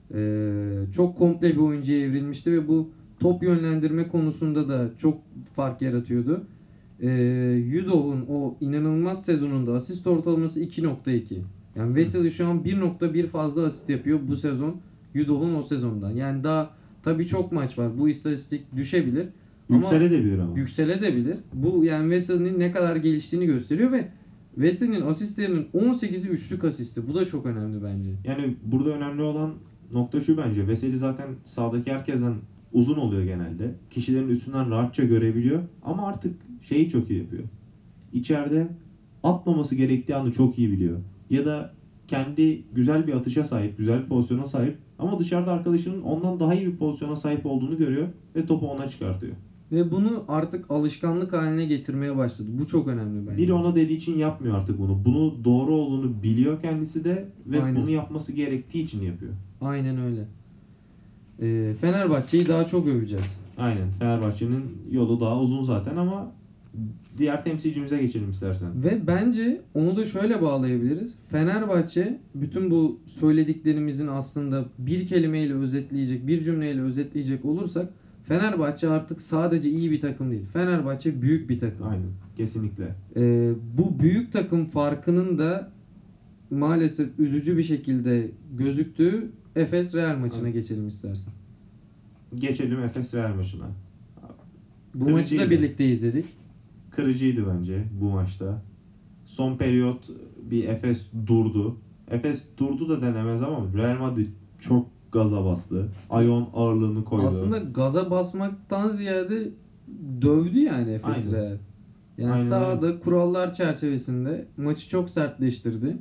Çok komple bir oyuncuya evrilmişti ve bu top yönlendirme konusunda da çok fark yaratıyordu. Yudo'nun o inanılmaz sezonunda asist ortalaması 2.2. Yani Veseli şu an 1.1 fazla asist yapıyor bu sezon Yudo'nun o sezondan. Yani daha tabii çok maç var. Bu istatistik düşebilir. Yükselebilir ama. Yükselebilir. Bu yani Veseli'nin ne kadar geliştiğini gösteriyor ve Veseli'nin asistlerinin 18'i üçlük asisti. Bu da çok önemli bence. Yani burada önemli olan nokta şu bence. Veseli zaten sahadaki herkesten uzun oluyor genelde. Kişilerin üstünden rahatça görebiliyor. Ama artık şeyi çok iyi yapıyor. İçeride atmaması gerektiği anı çok iyi biliyor. Ya da kendi güzel bir atışa sahip, güzel bir pozisyona sahip. Ama dışarıda arkadaşının ondan daha iyi bir pozisyona sahip olduğunu görüyor ve topu ona çıkartıyor. Ve bunu artık alışkanlık haline getirmeye başladı. Bu çok önemli bence. Biri ona dediği için yapmıyor artık bunu. Bunu doğru olduğunu biliyor kendisi de ve Aynen. bunu yapması gerektiği için yapıyor. Aynen öyle. Fenerbahçe'yi daha çok öveceğiz. Aynen. Fenerbahçe'nin yolu daha uzun zaten ama diğer temsilcimize geçelim istersen. Ve bence onu da şöyle bağlayabiliriz. Fenerbahçe bütün bu söylediklerimizin aslında bir kelimeyle özetleyecek, bir cümleyle özetleyecek olursak Fenerbahçe artık sadece iyi bir takım değil. Fenerbahçe büyük bir takım. Aynen. Kesinlikle. Bu büyük takım farkının da maalesef üzücü bir şekilde gözüktüğü Efes Real maçına geçelim istersen. Geçelim Efes Real maçına. Bu maçı da Kırıcıydı. birlikte izledik. Kırıcıydı bence bu maçta. Son periyot bir Efes durdu. Efes durdu da denemez ama Real Madrid çok gaza bastı. Ayon ağırlığını koydu. Aslında gaza basmaktan ziyade dövdü yani Efes Aynen. Real. Yani Aynen sahada kurallar çerçevesinde maçı çok sertleştirdi.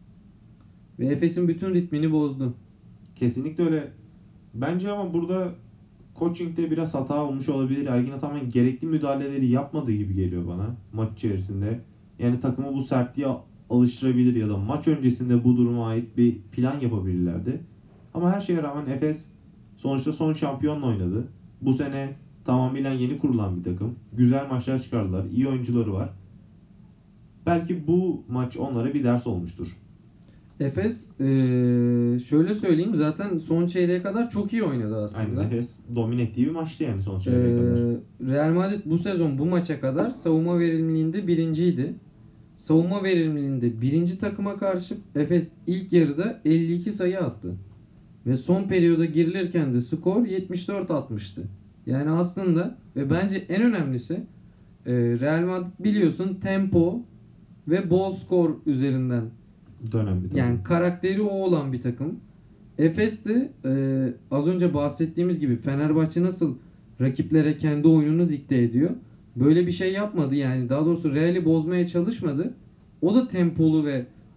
Ve Efes'in bütün ritmini bozdu. Kesinlikle öyle. Bence ama burada coaching'de biraz hata olmuş olabilir. Ergin Ataman gerekli müdahaleleri yapmadığı gibi geliyor bana maç içerisinde. Yani takımı bu sertliğe alıştırabilir ya da maç öncesinde bu duruma ait bir plan yapabilirlerdi. Ama her şeye rağmen Efes sonuçta son şampiyonla oynadı. Bu sene tamamen yeni kurulan bir takım. Güzel maçlar çıkardılar. İyi oyuncuları var. Belki bu maç onlara bir ders olmuştur. Efes şöyle söyleyeyim zaten son çeyreğe kadar çok iyi oynadı aslında. Aynen, Efes domine ettiği bir maçtı yani son çeyreğe kadar. Real Madrid bu sezon bu maça kadar savunma verimliliğinde birinciydi. Savunma verimliliğinde birinci takıma karşı Efes ilk yarıda 52 sayı attı. Ve son periyoda girilirken de skor 74-60'tı. Yani aslında ve bence en önemlisi Real Madrid biliyorsun tempo ve bol skor üzerinden Dönem bir takım. yani karakteri o olan bir takım. Efes de az önce bahsettiğimiz gibi Fenerbahçe nasıl rakiplere kendi oyununu dikte ediyor. Böyle bir şey yapmadı yani. Daha doğrusu Real'i bozmaya çalışmadı. O da tempolu ve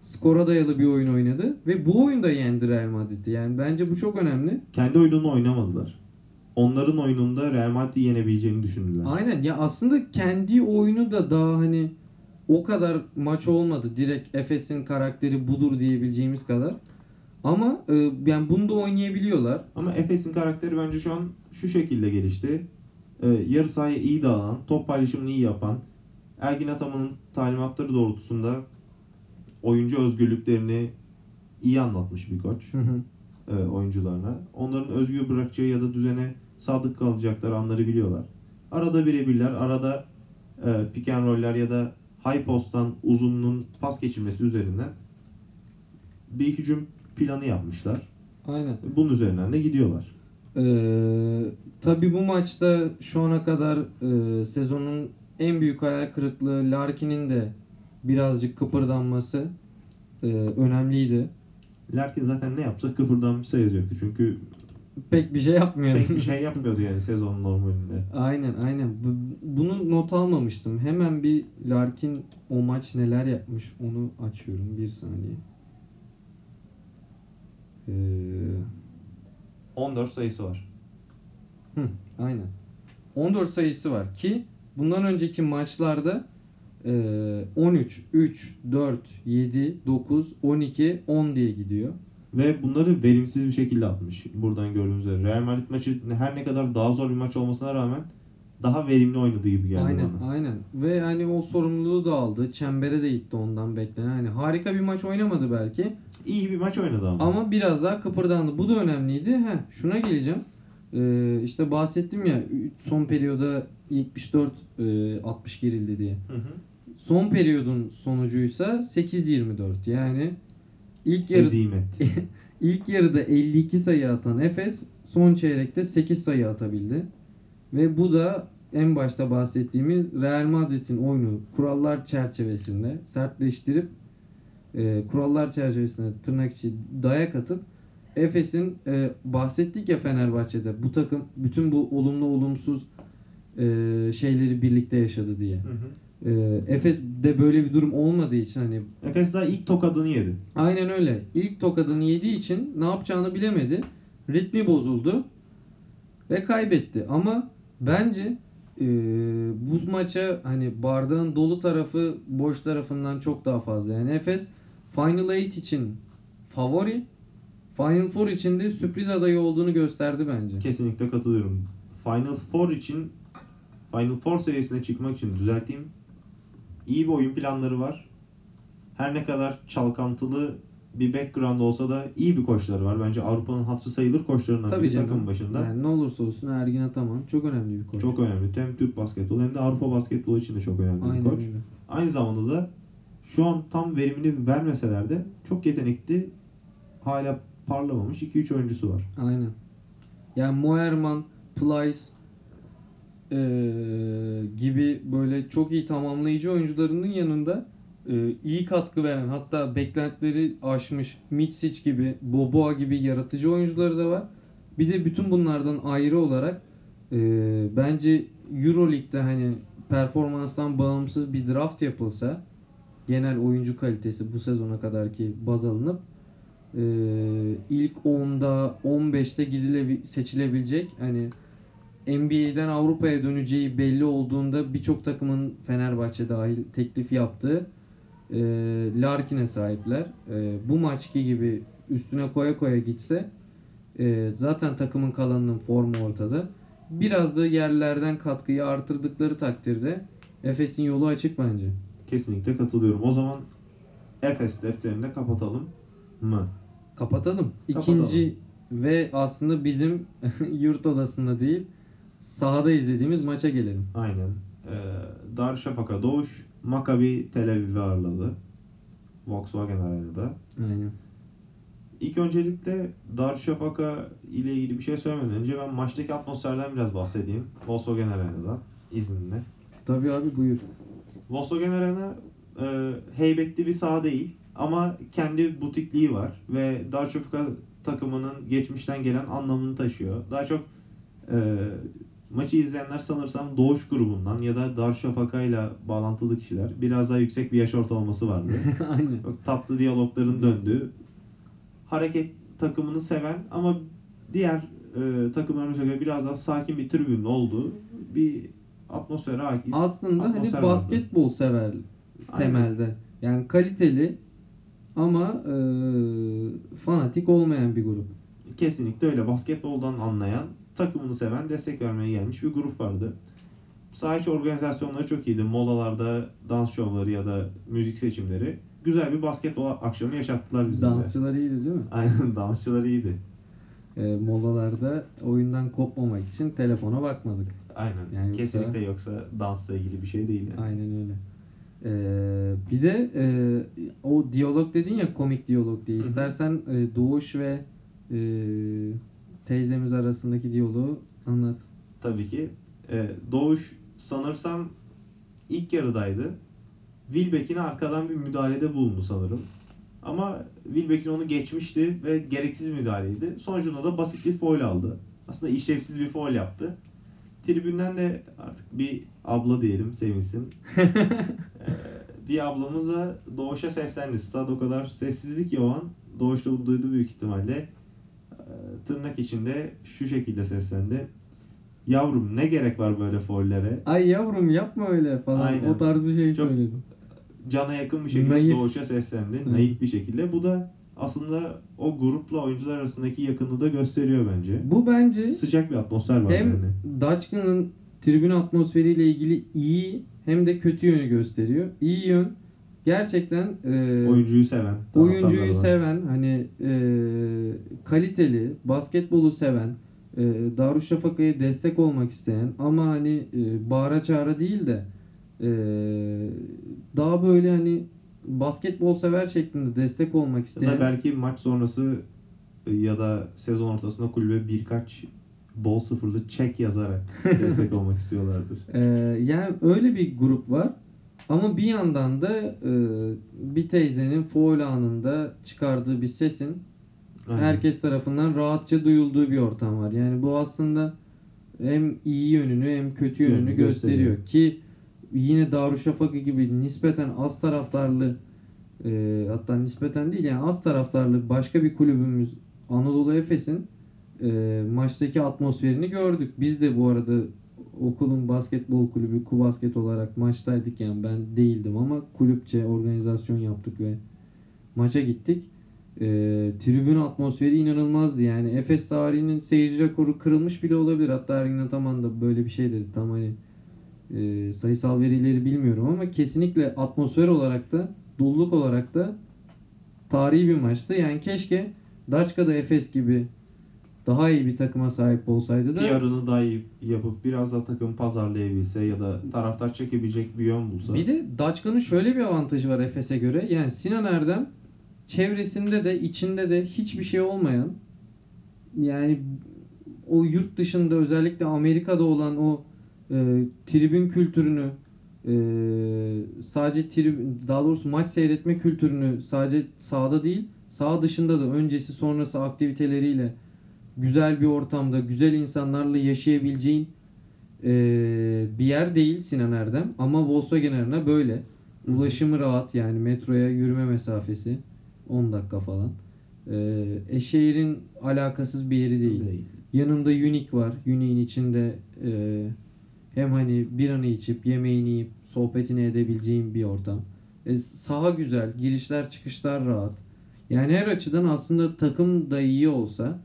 skora dayalı bir oyun oynadı ve bu oyunda yendi Real Madrid'i. Yani bence bu çok önemli. Kendi oyununu oynamadılar. Onların oyununda Real Madrid'i yenebileceğini düşündüler. Aynen ya, aslında kendi oyunu da daha hani o kadar maç olmadı. Direkt Efes'in karakteri budur diyebileceğimiz kadar. Ama yani bunu da oynayabiliyorlar. Ama Efes'in karakteri bence şu an şu şekilde gelişti. Yarı sahaya iyi dağılan, top paylaşımını iyi yapan, Ergin Ataman'ın talimatları doğrultusunda oyuncu özgürlüklerini iyi anlatmış bir koç Hı hı. oyuncularına. Onların özgür bırakacağı ya da düzene sadık kalacakları anları biliyorlar. Arada birebirler, arada pick and roll'ler ya da high post'tan uzunluğun pas geçirmesi üzerinden bir hücum planı yapmışlar. Aynen. Bunun üzerinden de gidiyorlar. Tabii bu maçta şu ana kadar sezonun en büyük hayal kırıklığı Larkin'in de birazcık kıpırdanması önemliydi. Larkin zaten ne yapsa kıpırdanmış sayılacaktı. Çünkü Pek bir şey yapmıyor. pek bir şey yapmıyordu yani sezonun normalinde. Aynen. Bunu not almamıştım. Hemen bir Larkin o maç neler yapmış onu açıyorum, bir saniye. Ee, 14 sayısı var. aynen. 14 sayısı var ki bundan önceki maçlarda 13, 3, 4, 7, 9, 12, 10 diye gidiyor. Ve bunları verimsiz bir şekilde atmış. Buradan gördüğünüz üzere. Real Madrid maçı her ne kadar daha zor bir maç olmasına rağmen daha verimli oynadığı gibi geldi bana. Aynen. Ve hani o sorumluluğu da aldı. Çembere de gitti ondan beklenen. Hani harika bir maç oynamadı belki. İyi bir maç oynadı ama. Ama biraz daha kıpırdandı. Bu da önemliydi. Şuna geleceğim. İşte bahsettim ya son periyoda 74 60 girildi diye. Hı hı. Son periyodun sonucuysa 8-24. Yani ilk yarı Hezimet. ilk yarıda 52 sayı atan Efes son çeyrekte 8 sayı atabildi. Ve bu da en başta bahsettiğimiz Real Madrid'in oyunu kurallar çerçevesinde sertleştirip kurallar çerçevesinde tırnak içi dayak atıp Efes'in bahsettik ya Fenerbahçe'de bu takım bütün bu olumlu olumsuz şeyleri birlikte yaşadı diye. Hı hı. Efes'de böyle bir durum olmadığı için hani Efes daha ilk tokadını yedi. aynen öyle. İlk tokadını yediği için ne yapacağını bilemedi. Ritmi bozuldu ve kaybetti. Ama bence bu maça hani bardağın dolu tarafı boş tarafından çok daha fazla. Yani Efes Final 8 için favori, Final Four için de sürpriz adayı olduğunu gösterdi bence. Kesinlikle katılıyorum. Final Four seviyesine çıkmak için düzelteyim. İyi bir oyun planları var. Her ne kadar çalkantılı bir background olsa da iyi bir koçları var. Bence Avrupa'nın hatırı sayılır koçlarından Tabii biri canım. takım başında. Yani ne olursa olsun Ergin Ataman çok önemli bir koç. Çok önemli. Hem Türk basketbolu hem de Avrupa basketbolu için de çok önemli bir Aynen koç. öyle. Aynı zamanda da şu an tam verimini vermeseler de çok yetenekli, hala parlamamış 2-3 oyuncusu var. Aynen. Yani Moerman, Plyce gibi böyle çok iyi tamamlayıcı oyuncularının yanında iyi katkı veren, hatta beklentileri aşmış Mitsic gibi, Boboa gibi yaratıcı oyuncuları da var. Bir de bütün bunlardan ayrı olarak bence Euroleague'de hani performanstan bağımsız bir draft yapılsa, genel oyuncu kalitesi bu sezona kadarki baz alınıp ilk 10'da 15'te seçilebilecek, hani NBA'den Avrupa'ya döneceği belli olduğunda birçok takımın Fenerbahçe dahil teklif yaptığı Larkin'e sahipler. Bu maçki gibi üstüne koya koya gitse zaten takımın kalanının formu ortada. Biraz da yerlerden katkıyı artırdıkları takdirde Efes'in yolu açık bence. Kesinlikle katılıyorum. O zaman Efes defterini de kapatalım mı? Kapatalım. Kapatalım. İkinci ve aslında bizim yurt odasında değil, sahada izlediğimiz maça gelelim. Aynen. Darüşşafaka Doğuş Maccabi Tel Aviv'i ağırladı. Volkswagen Arena'da. Aynen. İlk öncelikle Darüşşafaka ile ilgili bir şey söylemeden önce ben maçtaki atmosferden biraz bahsedeyim. Volkswagen Arena'da izninle. Tabii abi, buyur. Volkswagen Arena heybetli bir saha değil ama kendi butikliği var ve Darüşşafaka takımının geçmişten gelen anlamını taşıyor. Daha çok Maçı izleyenler sanırsam Doğuş grubundan ya da Darüşşafaka'yla bağlantılı kişiler. Biraz daha yüksek bir yaş ortalaması vardı. Aynen. Çok tatlı diyalogların döndüğü, hareket takımını seven ama diğer takımlarımıza göre biraz daha sakin bir tribünün olduğu bir atmosfere hakim. Aslında hani Atmosfer vardı. basketbol sever Aynen. temelde. Yani kaliteli ama fanatik olmayan bir grup. Kesinlikle öyle. Basketboldan anlayan, takımını seven, destek vermeye gelmiş bir grup vardı. Saha içi organizasyonları çok iyiydi. Molalarda dans şovları ya da müzik seçimleri. Güzel bir basketbol akşamı yaşattılar bize de. Dansçılar iyiydi değil mi? Aynen, dansçılar iyiydi. Molalarda oyundan kopmamak için telefona bakmadık. Aynen. Yani Kesinlikle yoksa dansla ilgili bir şey değil yani. Aynen öyle. Bir de o diyalog dedin ya, komik diyalog diye. Hı hı. İstersen Doğuş ve e, teyzemiz arasındaki diyaloğu anlat. Tabii ki. Doğuş sanırsam ilk yarıdaydı. Wilbeck'in arkadan bir müdahalede bulundu sanırım. Ama Wilbeck'in onu geçmişti ve gereksiz müdahaleydi. Sonucunda da basit bir faul aldı. Aslında işlevsiz bir faul yaptı. Tribünden de artık bir abla diyelim, sevinsin. Bir ablamız da Doğuş'a seslendi. Stad o kadar sessizdi ki o an. Doğuş da bunu duydu büyük ihtimalle. Tırnak içinde şu şekilde seslendi. Yavrum ne gerek var böyle faullere? Ay yavrum yapma öyle falan. Aynen. O tarz bir şey Çok söyledim. Cana yakın bir şekilde Naif. Doğuş'a seslendi. Hı. Naif bir şekilde. Bu da aslında o grupla oyuncular arasındaki yakınlığı da gösteriyor bence. Bu bence Sıcak bir atmosfer var hem yani. Daçka'nın tribün atmosferiyle ilgili iyi hem de kötü yönü gösteriyor. İyi yön gerçekten Oyuncuyu seven. oyuncuyu taraftarları var. seven, hani kaliteli, basketbolu seven, Darüşşafaka'ya destek olmak isteyen ama hani bağıra çağıra değil de daha böyle hani basketbol sever şeklinde destek olmak Ya isteyen. da belki maç sonrası ya da sezon ortasında kulübe birkaç bol sıfırlı çek yazarak destek olmak istiyorlardır. Yani öyle bir grup var. Ama bir yandan da bir teyzenin faul anında çıkardığı bir sesin Aynen. herkes tarafından rahatça duyulduğu bir ortam var. Yani bu aslında hem iyi yönünü hem kötü yönünü Yönünü gösteriyor. gösteriyor. Ki yine Darüşşafaka gibi nispeten az taraftarlı, hatta nispeten değil yani az taraftarlı başka bir kulübümüz Anadolu Efes'in maçtaki atmosferini gördük. Biz de bu arada okulun basketbol kulübü Kubasket olarak maçtaydık, yani ben değildim ama kulüpçe organizasyon yaptık ve maça gittik. Tribün atmosferi inanılmazdı yani. Efes tarihinin seyirci rekoru kırılmış bile olabilir. Hatta Ergin Ataman da böyle bir şey dedi. Tam hani sayısal verileri bilmiyorum ama kesinlikle atmosfer olarak da doluluk olarak da tarihi bir maçtı. Yani keşke Daçka'da Efes gibi daha iyi bir takıma sahip olsaydı da. PR'ını daha iyi yapıp biraz da takım pazarlayabilse ya da taraftar çekebilecek bir yön bulsa. Bir de Daçka'nın şöyle bir avantajı var Efes'e göre. Yani Sinan Erdem çevresinde de içinde de hiçbir şey olmayan, yani o yurt dışında özellikle Amerika'da olan o tribün kültürünü, sadece daha doğrusu maç seyretme kültürünü sadece sahada değil saha dışında da öncesi sonrası aktiviteleriyle güzel bir ortamda güzel insanlarla yaşayabileceğin bir yer değil Sinan Erdem, ama Volkswagen Arena böyle. Ulaşımı rahat, yani metroya yürüme mesafesi 10 dakika falan. Eşehir'in alakasız bir yeri değil. Yanında Unique var. Unique'in içinde hem hani biranı içip yemeğini yiyip sohbetini edebileceğin bir ortam. Saha güzel, girişler çıkışlar rahat. Yani her açıdan aslında takım da iyi olsa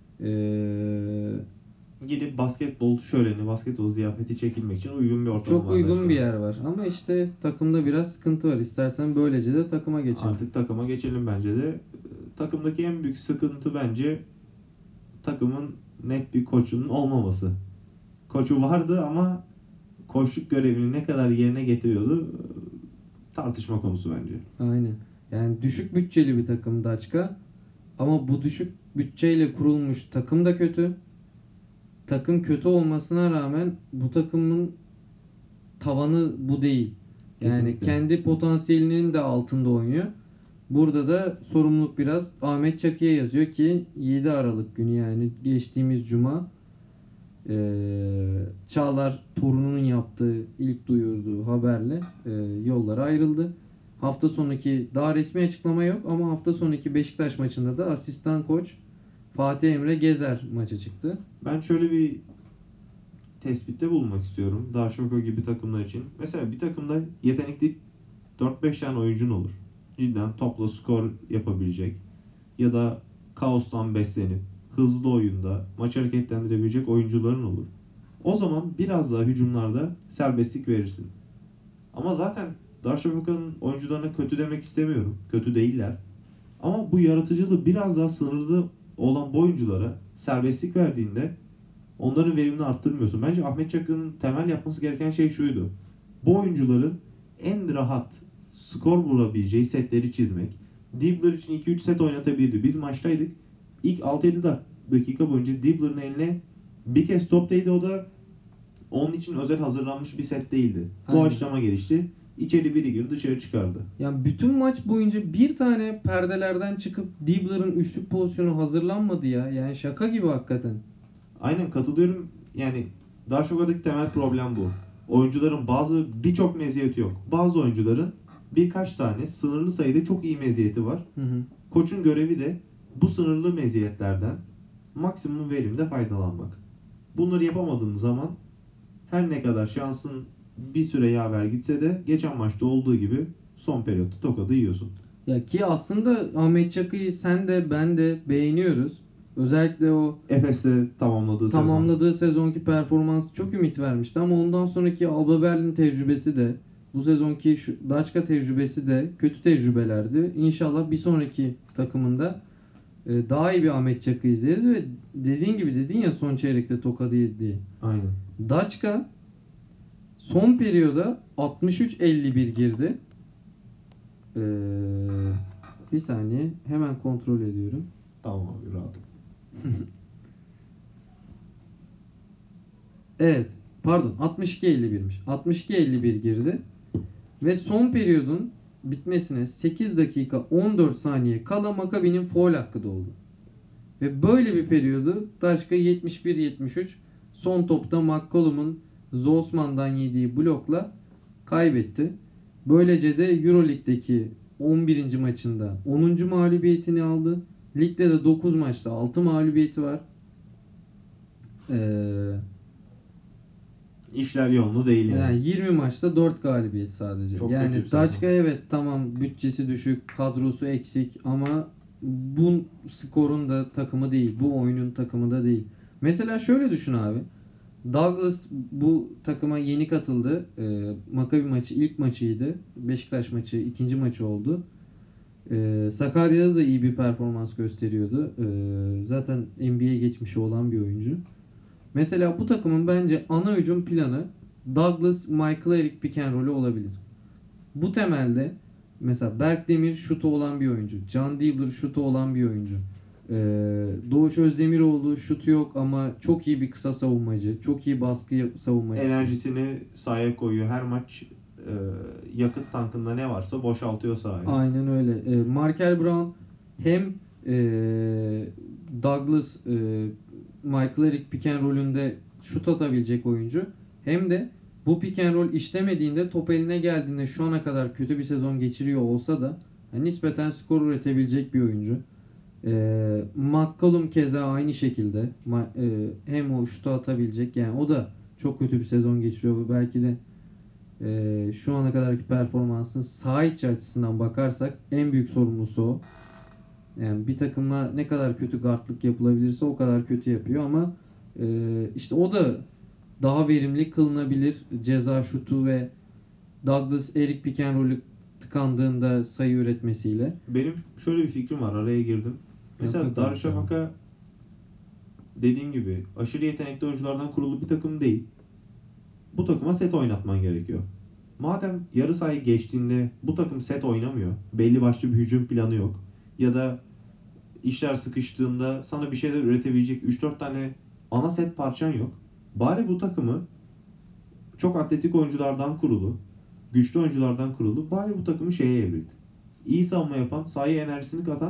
Gidip basketbol şöleni, basketbol ziyafeti çekilmek için uygun bir ortam çok var uygun bence. bir yer var. Ama işte takımda biraz sıkıntı var. İstersen böylece de takıma geçelim. Artık takıma geçelim bence de. Takımdaki en büyük sıkıntı bence takımın net bir koçunun olmaması. Koçu vardı ama koçluk görevini ne kadar yerine getiriyordu tartışma konusu bence. Aynen. Yani düşük bütçeli bir takım Daçka. Ama bu düşük bütçeyle kurulmuş takım da kötü. Takım kötü olmasına rağmen bu takımın tavanı bu değil. Yani Kesinlikle. kendi potansiyelinin de altında oynuyor. Burada da sorumluluk biraz Ahmet Çakı'ya yazıyor ki 7 Aralık günü, yani geçtiğimiz cuma Çağlar torununun yaptığı ilk duyurduğu haberle yollara ayrıldı. Hafta sonraki daha resmi açıklama yok ama hafta sonraki Beşiktaş maçında da asistan koç Fatih Emre Gezer maça çıktı. Ben şöyle bir tespitte bulunmak istiyorum. Darüşşafaka gibi takımlar için. Mesela bir takımda yetenekli 4-5 tane oyuncun olur. Cidden topla skor yapabilecek ya da kaostan beslenip hızlı oyunda maç hareketlendirebilecek oyuncuların olur. O zaman biraz daha hücumlarda serbestlik verirsin. Ama zaten Darüşşafaka'nın oyuncularına kötü demek istemiyorum. Kötü değiller. Ama bu yaratıcılığı biraz daha sınırlı olan bu oyunculara serbestlik verdiğinde onların verimini arttırmıyorsun. Bence Ahmet Çakır'ın temel yapması gereken şey şuydu. Bu oyuncuların en rahat skor bulabileceği setleri çizmek. Dibbler için 2-3 set oynatabilirdi. Biz maçtaydık. İlk 6-7 dakika boyunca Dibbler'ın eline bir kez top değdi. O da onun için özel hazırlanmış bir set değildi. Bu Aynen. aşama gelişti. İçeri biri girdi, dışarı çıkardı. Yani bütün maç boyunca bir tane perdelerden çıkıp Dibbler'ın üçlük pozisyonu hazırlanmadı ya. Yani şaka gibi hakikaten. Aynen katılıyorum. Yani Darüşşafaka'daki temel problem bu. Oyuncuların birçok meziyeti yok. Bazı oyuncuların birkaç tane sınırlı sayıda çok iyi meziyeti var. Hı hı. Koçun görevi de bu sınırlı meziyetlerden maksimum verimde faydalanmak. Bunları yapamadığın zaman her ne kadar şansın bir süre yaver gitse de geçen maçta olduğu gibi son periyotta tokadı yiyorsun. Ya ki aslında Ahmet Çakı'yı sen de ben de beğeniyoruz. Özellikle o Efes'te tamamladığı sezon. tamamladığı sezonki performans çok ümit vermişti ama ondan sonraki Alba Berlin tecrübesi de bu sezonki şu Daçka tecrübesi de kötü tecrübelerdi. İnşallah bir sonraki takımında daha iyi bir Ahmet Çakı izleriz ve dediğin gibi dedin ya son çeyrekte tokadı yedi diye. Aynen. Daçka son periyoda 63-51 girdi. Ee, bir saniye hemen kontrol ediyorum. Tamam abi rahat ol. Evet. Pardon 62-51'miş. 62-51 girdi. Ve son periyodun bitmesine 8 dakika 14 saniye kala Maccabi'nin faul hakkı doğdu. Ve böyle bir periyodu Daçka 71-73 son topta McCollum'un Zosman'dan yediği blokla kaybetti. Böylece de Euroleague'deki 11. maçında 10. mağlubiyetini aldı. Ligde de 9 maçta 6 mağlubiyeti var. İşler yolunda değil yani. Yani 20 maçta 4 galibiyet sadece. Çok yani kötü bir Daçka sezon. evet tamam bütçesi düşük, kadrosu eksik ama bu skorun da takımı değil. Bu oyunun takımı da değil. Mesela şöyle düşün abi. Douglas bu takıma yeni katıldı. Maccabi maçı ilk maçıydı. Beşiktaş maçı ikinci maçı oldu. Sakarya'da da iyi bir performans gösteriyordu. Zaten NBA geçmişi olan bir oyuncu. Mesela bu takımın bence ana hücum planı Douglas, Michael Eric pick and roll'ü olabilir. Bu temelde mesela Berk Demir şutu olan bir oyuncu. Can Dibbler şutu olan bir oyuncu. Doğuş Özdemiroğlu şutu yok ama çok iyi bir kısa savunmacı. Çok iyi baskı savunmacısı. Enerjisini sahaya koyuyor. Her maç yakıt tankında ne varsa boşaltıyor sahaya. Aynen öyle. Markel Brown hem Douglas Michael Eric pick and roll'ünde şut atabilecek oyuncu hem de bu pick and roll işlemediğinde top eline geldiğinde şu ana kadar kötü bir sezon geçiriyor olsa da yani nispeten skor üretebilecek bir oyuncu. McCollum keza aynı şekilde hem o şutu atabilecek yani o da çok kötü bir sezon geçiriyor ve belki de şu ana kadarki performansın saha içi açısından bakarsak en büyük sorumlusu o. Yani bir takımla ne kadar kötü guardlık yapılabilirse o kadar kötü yapıyor ama işte o da daha verimli kılınabilir ceza şutu ve Douglas Eric pick and roll'ü tıkandığında sayı üretmesiyle. Benim şöyle bir fikrim var. Araya girdim. Mesela Yok, Darüşşafaka dediğim gibi aşırı yetenekli oyunculardan kurulu bir takım değil. Bu takıma set oynatman gerekiyor. Madem yarı sahayı geçtiğinde bu takım set oynamıyor. Belli başlı bir hücum planı yok. Ya da işler sıkıştığında sana bir şeyler üretebilecek 3-4 tane ana set parçan yok. Bari bu takımı çok atletik oyunculardan kurulu, güçlü oyunculardan kurulu, bari bu takımı şeye evrilt. İyi savunma yapan, sahaya enerjisini katan,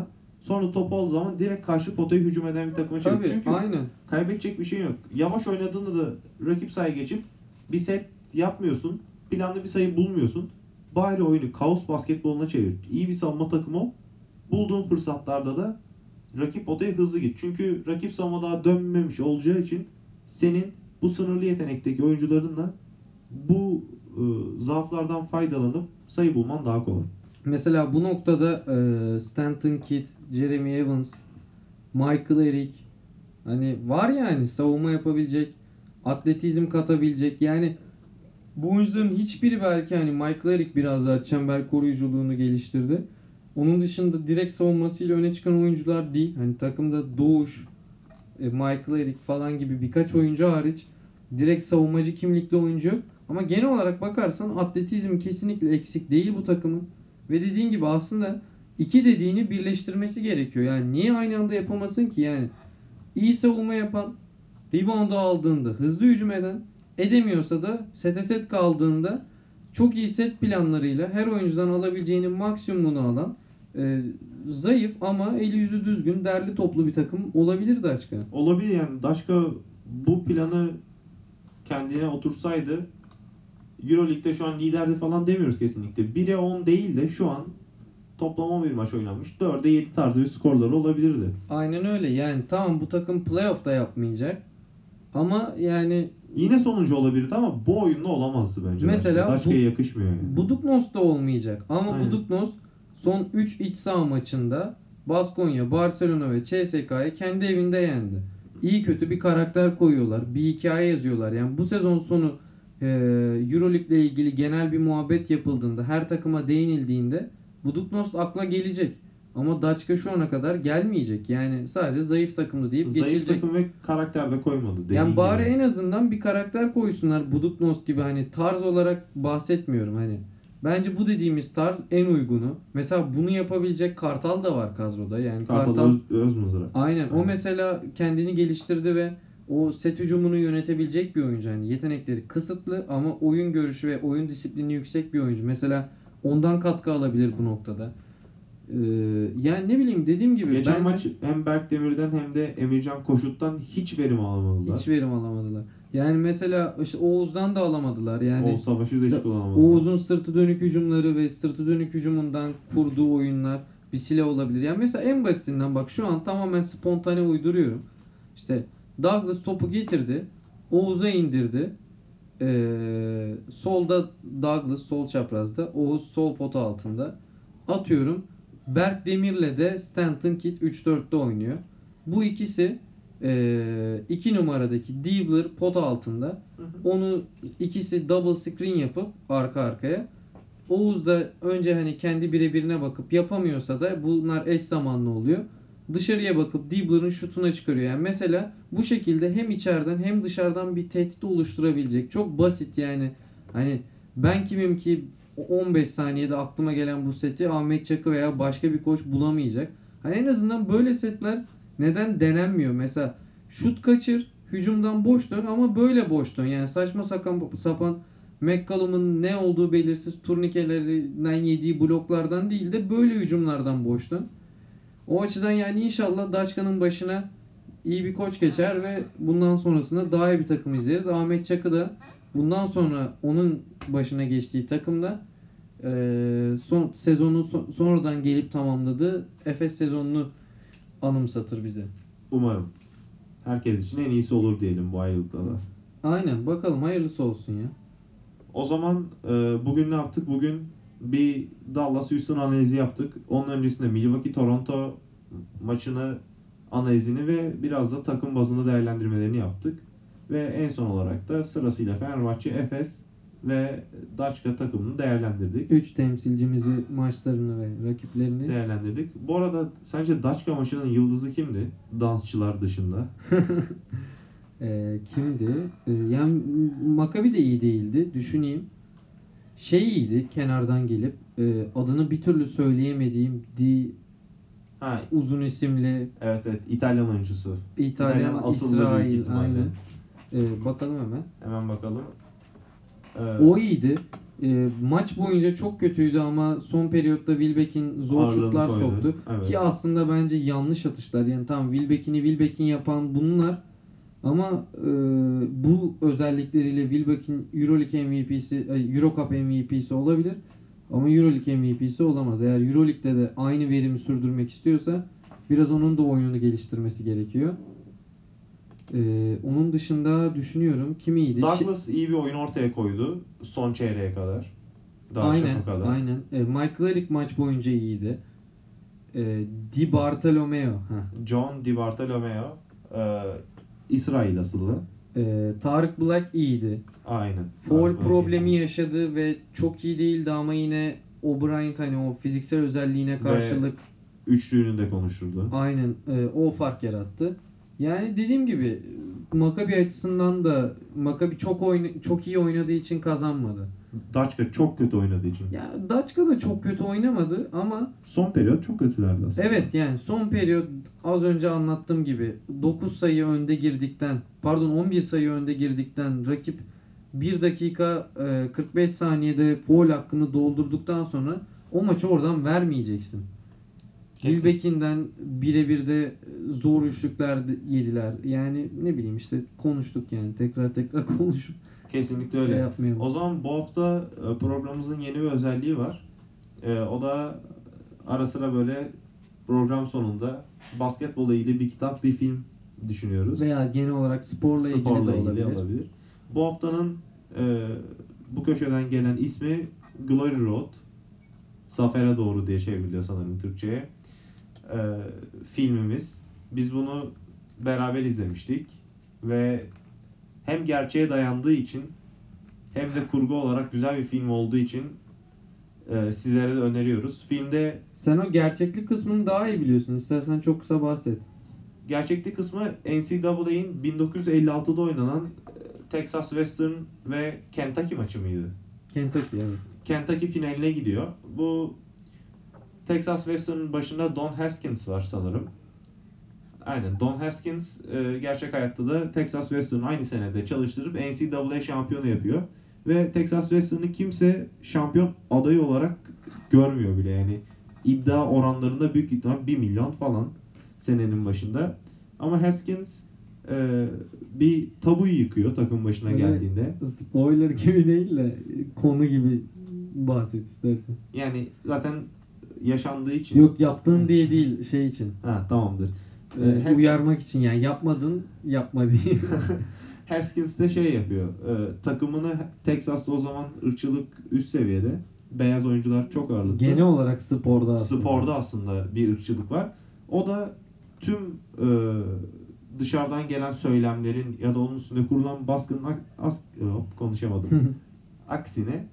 Sonra topu aldığı zaman direkt karşı potaya hücum eden bir takıma çeviriyor. Tabii Çünkü aynen. kaybedecek bir şey yok. Yavaş oynadığında da rakip sahaya geçip bir set yapmıyorsun. Planlı bir sayı bulmuyorsun. Bari oyunu kaos basketboluna çevir. İyi bir savunma takımı ol. Bulduğun fırsatlarda da rakip potaya hızlı git. Çünkü rakip savunma daha dönmemiş olacağı için senin bu sınırlı yetenekteki oyuncularınla bu zaaflardan faydalanıp sayı bulman daha kolay. Mesela bu noktada Stanton Kidd, Jeremy Evans, Michael Eric hani var yani savunma yapabilecek, atletizm katabilecek. Yani bu oyuncuların hiçbiri belki hani Michael Eric biraz daha çember koruyuculuğunu geliştirdi. Onun dışında direkt savunmasıyla öne çıkan oyuncular değil. Hani takımda Doğuş, Michael Eric falan gibi birkaç oyuncu hariç direkt savunmacı kimlikli oyuncu yok. Ama genel olarak bakarsan atletizm kesinlikle eksik değil bu takımın. Ve dediğin gibi aslında iki dediğini birleştirmesi gerekiyor. Yani niye aynı anda yapamasın ki yani? İyi savunma yapan, rebound'u aldığında hızlı hücum eden, edemiyorsa da sete set kaldığında çok iyi set planlarıyla her oyuncudan alabileceğinin maksimumunu alan zayıf ama eli yüzü düzgün, derli toplu bir takım olabilir Daçka. Olabilir yani Daşka bu planı kendine otursaydı Euroleague'de şu an liderdi falan demiyoruz kesinlikle. 1'e 10 değil de şu an toplam 11 maç oynanmış. 4'e 7 tarzı bir skorları olabilirdi. Aynen öyle. Yani tamam bu takım playoff da yapmayacak. Ama yani Yine sonuncu olabilirdi ama bu oyunla olamazdı bence. Mesela Daşka'ya yakışmıyor yani. Buduknos da olmayacak. Ama Aynen. Buduknos son 3 iç saha maçında Baskonya, Barcelona ve CSK'yı kendi evinde yendi. İyi kötü bir karakter koyuyorlar. Bir hikaye yazıyorlar. Yani bu sezon sonu Euroleague ile ilgili genel bir muhabbet yapıldığında, her takıma değinildiğinde Buduknos akla gelecek. Ama Daçka şu ana kadar gelmeyecek. Yani sadece zayıf takımdı deyip Zayıf geçilecek. takım ve karakter de koymadı. Yani bari gibi. en azından bir karakter koysunlar. Buduknos gibi hani tarz olarak bahsetmiyorum hani. Bence bu dediğimiz tarz en uygunu. Mesela bunu yapabilecek Kartal da var kadroda. Yani Kartal Özmuzara. aynen o mesela kendini geliştirdi ve o set hücumunu yönetebilecek bir oyuncu. Yani yetenekleri kısıtlı ama oyun görüşü ve oyun disiplini yüksek bir oyuncu. Mesela ondan katkı alabilir bu noktada. Yani ne bileyim dediğim gibi Geçen bence maç hem Berk Demir'den hem de Emircan Koşut'tan hiç verim alamadılar. hiç verim alamadılar. Yani mesela işte Oğuz'dan da alamadılar. Yani Oğuz Savaş'ı da hiç işte kullanamadılar. Oğuz'un sırtı dönük hücumları ve sırtı dönük hücumundan kurduğu oyunlar bir silah olabilir. Yani mesela en basitinden bak şu an tamamen spontane uyduruyorum. İşte Douglas topu getirdi. Oğuz'a indirdi. Solda Douglas sol çaprazda. Oğuz sol pota altında. Atıyorum. Berk Demir'le de Stanton Kidd 3-4'te oynuyor. Bu ikisi 2 numaradaki Dibbler pota altında. Onu ikisi double screen yapıp arka arkaya. Oğuz da önce hani kendi birebirine bakıp yapamıyorsa da bunlar eş zamanlı oluyor. Dışarıya bakıp Dibbler'ın şutuna çıkarıyor. Yani mesela bu şekilde hem içeriden hem dışarıdan bir tehdit oluşturabilecek. Çok basit yani. Hani ben kimim ki 15 saniyede aklıma gelen bu seti Ahmet Çakı veya başka bir koç bulamayacak. Hani en azından böyle setler neden denenmiyor? Mesela şut kaçır, hücumdan boş dön ama böyle boş dön. Yani saçma sapan McCollum'un ne olduğu belirsiz turnikelerinden yediği bloklardan değil de böyle hücumlardan boş dön. O açıdan yani inşallah Daçka'nın başına iyi bir koç geçer ve bundan sonrasında daha iyi bir takım izleriz. Ahmet Çakı da bundan sonra onun başına geçtiği takımda son sezonu sonradan gelip tamamladığı Efes sezonunu anımsatır bize. Umarım. Herkes için en iyisi olur diyelim bu ayrılıkta da. Aynen bakalım hayırlısı olsun ya. O zaman bugün ne yaptık? Bugün bir Dallas Houston analizi yaptık. Onun öncesinde Milwaukee Toronto maçını analizini ve biraz da takım bazında değerlendirmelerini yaptık. Ve en son olarak da sırasıyla Fenerbahçe, Efes ve Daçka takımını değerlendirdik. 3 temsilcimizi, maçlarını ve rakiplerini Değerlendirdik. Bu arada sence Daçka maçının yıldızı kimdi? Dansçılar dışında. Kimdi? Yani Maccabi de iyi değildi. Düşüneyim. Şey iyiydi kenardan gelip adını bir türlü söyleyemediğim Ha, uzun isimli evet İtalyan oyuncusu. İtalyan asıllı büyük İsrail ihtimalle. aynen. Bakalım hemen. Hemen bakalım. O iyiydi. Maç boyunca çok kötüydü ama son periyotta Wilbeck'in zor Ağırlığını şutlar koydu. soktu. Evet. Ki aslında bence yanlış atışlar. Yani tamam Wilbeck'in yapan bunlar ama bu özellikleriyle Wilbeck'in EuroLeague MVP'si, Eurocup MVP'si olabilir. Ama EuroLeague MVP'si olamaz. Eğer EuroLeague'de de aynı verimi sürdürmek istiyorsa biraz onun da oyununu geliştirmesi gerekiyor. Onun dışında düşünüyorum kim iyiydi? Douglas iyi bir oyun ortaya koydu son çeyreğe kadar. Darüşşafaka kadar. Aynen. Michael Eric maç boyunca iyiydi. Di Bartolomeo. John Di Bartolomeo İsrail asıllı. Tarık Black iyiydi. Aynen. Foul Tabii, problemi belki. yaşadı ve çok iyi değildi ama yine O'Brien hani o fiziksel özelliğine karşılık Üçlüğünü de konuşturdu. aynen o fark yarattı. Yani dediğim gibi Maccabi açısından da Maccabi çok iyi oynadığı için kazanmadı. Daçka çok kötü oynadığı için. Ya Daçka da çok kötü oynamadı ama Son periyot çok kötülerdi aslında. evet yani son periyot az önce anlattığım gibi 9 sayı önde girdikten 11 sayı önde girdikten rakip 1 dakika 45 saniyede foul hakkını doldurduktan sonra o maçı oradan vermeyeceksin. Kesin. Wilbeck'inden birebir de zor üçlükler yediler. Yani ne bileyim işte konuştuk yani tekrar konuşup Kesinlikle öyle. şey yapmayalım. O zaman bu hafta programımızın yeni bir özelliği var. O da ara sıra böyle program sonunda basketbolla ilgili bir kitap, bir film düşünüyoruz. Veya genel olarak sporla ilgili de olabilir. Bu haftanın bu köşeden gelen ismi Glory Road. Zafer'e doğru diye çevriliyor sanırım Türkçe'ye. Filmimiz. Biz bunu beraber izlemiştik ve hem gerçeğe dayandığı için hem de kurgu olarak güzel bir film olduğu için sizlere de öneriyoruz. Filmde Sen o gerçeklik kısmını daha iyi biliyorsun. İstersen çok kısa bahset. gerçeklik kısmı NCAA'in 1956'da oynanan Texas Western ve Kentucky maçı mıydı? Kentucky evet. Kentucky finaline gidiyor. Bu Texas Western'ın başında Don Haskins var sanırım. Aynen. Don Haskins gerçek hayatta da Texas Western'ı aynı senede çalıştırıp NCAA şampiyonu yapıyor. Ve Texas Western'ı kimse şampiyon adayı olarak görmüyor bile. Yani iddia oranlarında büyük ihtimal 1 milyon falan senenin başında. Ama Haskins bir tabuyu yıkıyor takım başına Öyle geldiğinde. Spoiler gibi değil de konu gibi bahset istersen. Yani zaten yaşandığı için. Yok yaptığın diye değil şey için. Ha, tamamdır. Haskins- Uyarmak için yani yapmadın yapma diye. Haskins de şey yapıyor. Takımını Texas'ta o zaman ırkçılık üst seviyede. Beyaz oyuncular çok ağırlıklı. Genel olarak sporda aslında. Sporda aslında bir ırkçılık var. O da tüm dışarıdan gelen söylemlerin ya da onun üstünde kurulan baskının konuşamadım. Aksine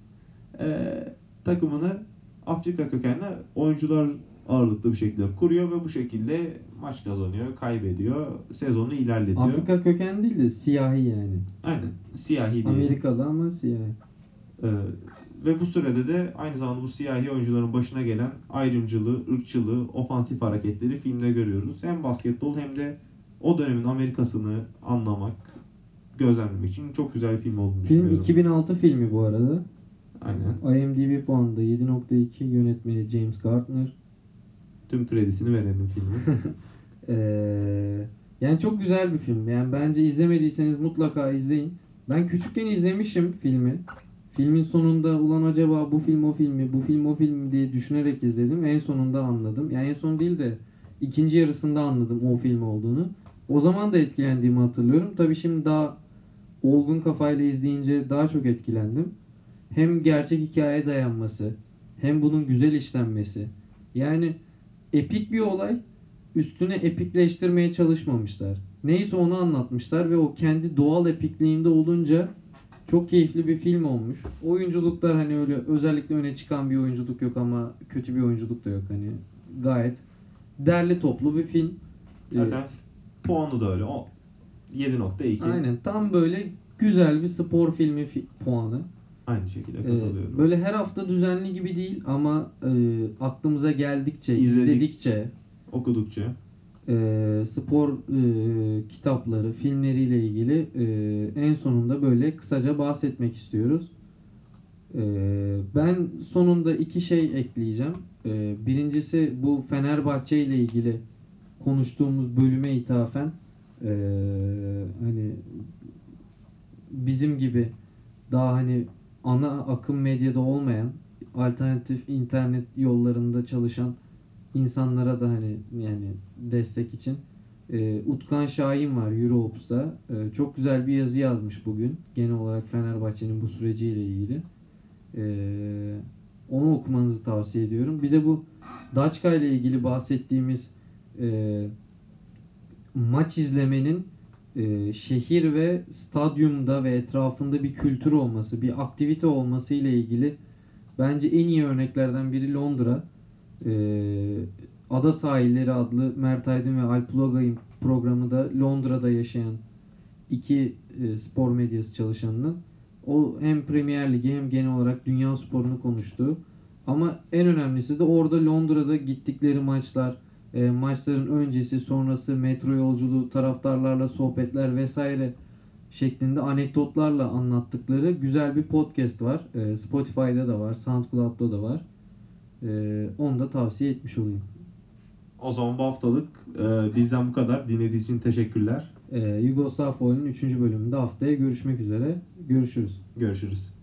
takımını Afrika kökenli oyuncular ağırlıklı bir şekilde kuruyor ve bu şekilde maç kazanıyor, kaybediyor, sezonu ilerletiyor. Afrika kökenli değil de siyahi yani. Aynen. Siyahi diye. Amerikalı ama siyahi. Ve bu sürede de aynı zamanda bu siyahi oyuncuların başına gelen ayrımcılığı, ırkçılığı, ofansif hareketleri filmde görüyoruz. Hem basketbol hem de o dönemin Amerika'sını anlamak, gözlemlemek için çok güzel bir film olduğunu Film düşünüyorum. 2006 filmi bu arada. Aynen. IMDb puanı da 7.2, yönetmeni James Gardner. Tüm kredisini verelim filmin. Yani çok güzel bir film. Yani bence izlemediyseniz mutlaka izleyin. Ben küçükken izlemişim filmi. Filmin sonunda ulan acaba bu film o film mi, bu film o film mi diye düşünerek izledim. En sonunda anladım. Yani en son değil de ikinci yarısında anladım o film olduğunu. O zaman da etkilendiğimi hatırlıyorum. Tabii şimdi daha olgun kafayla izleyince daha çok etkilendim. Hem gerçek hikayeye dayanması, hem bunun güzel işlenmesi. Yani epik bir olay, üstüne epikleştirmeye çalışmamışlar. Neyse onu anlatmışlar ve o kendi doğal epikliğinde olunca çok keyifli bir film olmuş. Oyunculuklar hani öyle özellikle öne çıkan bir oyunculuk yok ama kötü bir oyunculuk da yok hani gayet derli toplu bir film. Zaten puanı da öyle. O 7.2. Aynen tam böyle güzel bir spor filmi puanı. Aynı şekilde katılıyorum. Böyle her hafta düzenli gibi değil ama aklımıza geldikçe, İzledik. izledikçe Okudukça. spor kitapları, filmleriyle ilgili en sonunda böyle kısaca bahsetmek istiyoruz. Ben sonunda iki şey ekleyeceğim. Birincisi bu Fenerbahçe ile ilgili konuştuğumuz bölüme ithafen hani bizim gibi daha hani ana akım medyada olmayan alternatif internet yollarında çalışan insanlara da hani yani destek için Utkan Şahin var Euroops'ta. Çok güzel bir yazı yazmış bugün. Genel olarak Fenerbahçe'nin bu süreciyle ilgili. Onu okumanızı tavsiye ediyorum. Bir de bu Daçka ile ilgili bahsettiğimiz maç izlemenin şehir ve stadyumda ve etrafında bir kültür olması, bir aktivite olması ile ilgili bence en iyi örneklerden biri Londra. Ada Sahilleri adlı Mert Aydın ve Alp Ulagay'ın programı da Londra'da yaşayan iki spor medyası çalışanının. O hem Premier Ligi hem genel olarak dünya sporunu konuştuğu. Ama en önemlisi de orada Londra'da gittikleri maçlar, maçların öncesi, sonrası, metro yolculuğu, taraftarlarla sohbetler vesaire şeklinde anekdotlarla anlattıkları güzel bir podcast var. Spotify'da da var, SoundCloud'da da var. Onu da tavsiye etmiş olayım. O zaman bu haftalık bizden bu kadar. Dinlediğiniz için teşekkürler. Yugoslav Foy'un 3. bölümünde haftaya görüşmek üzere. Görüşürüz. Görüşürüz.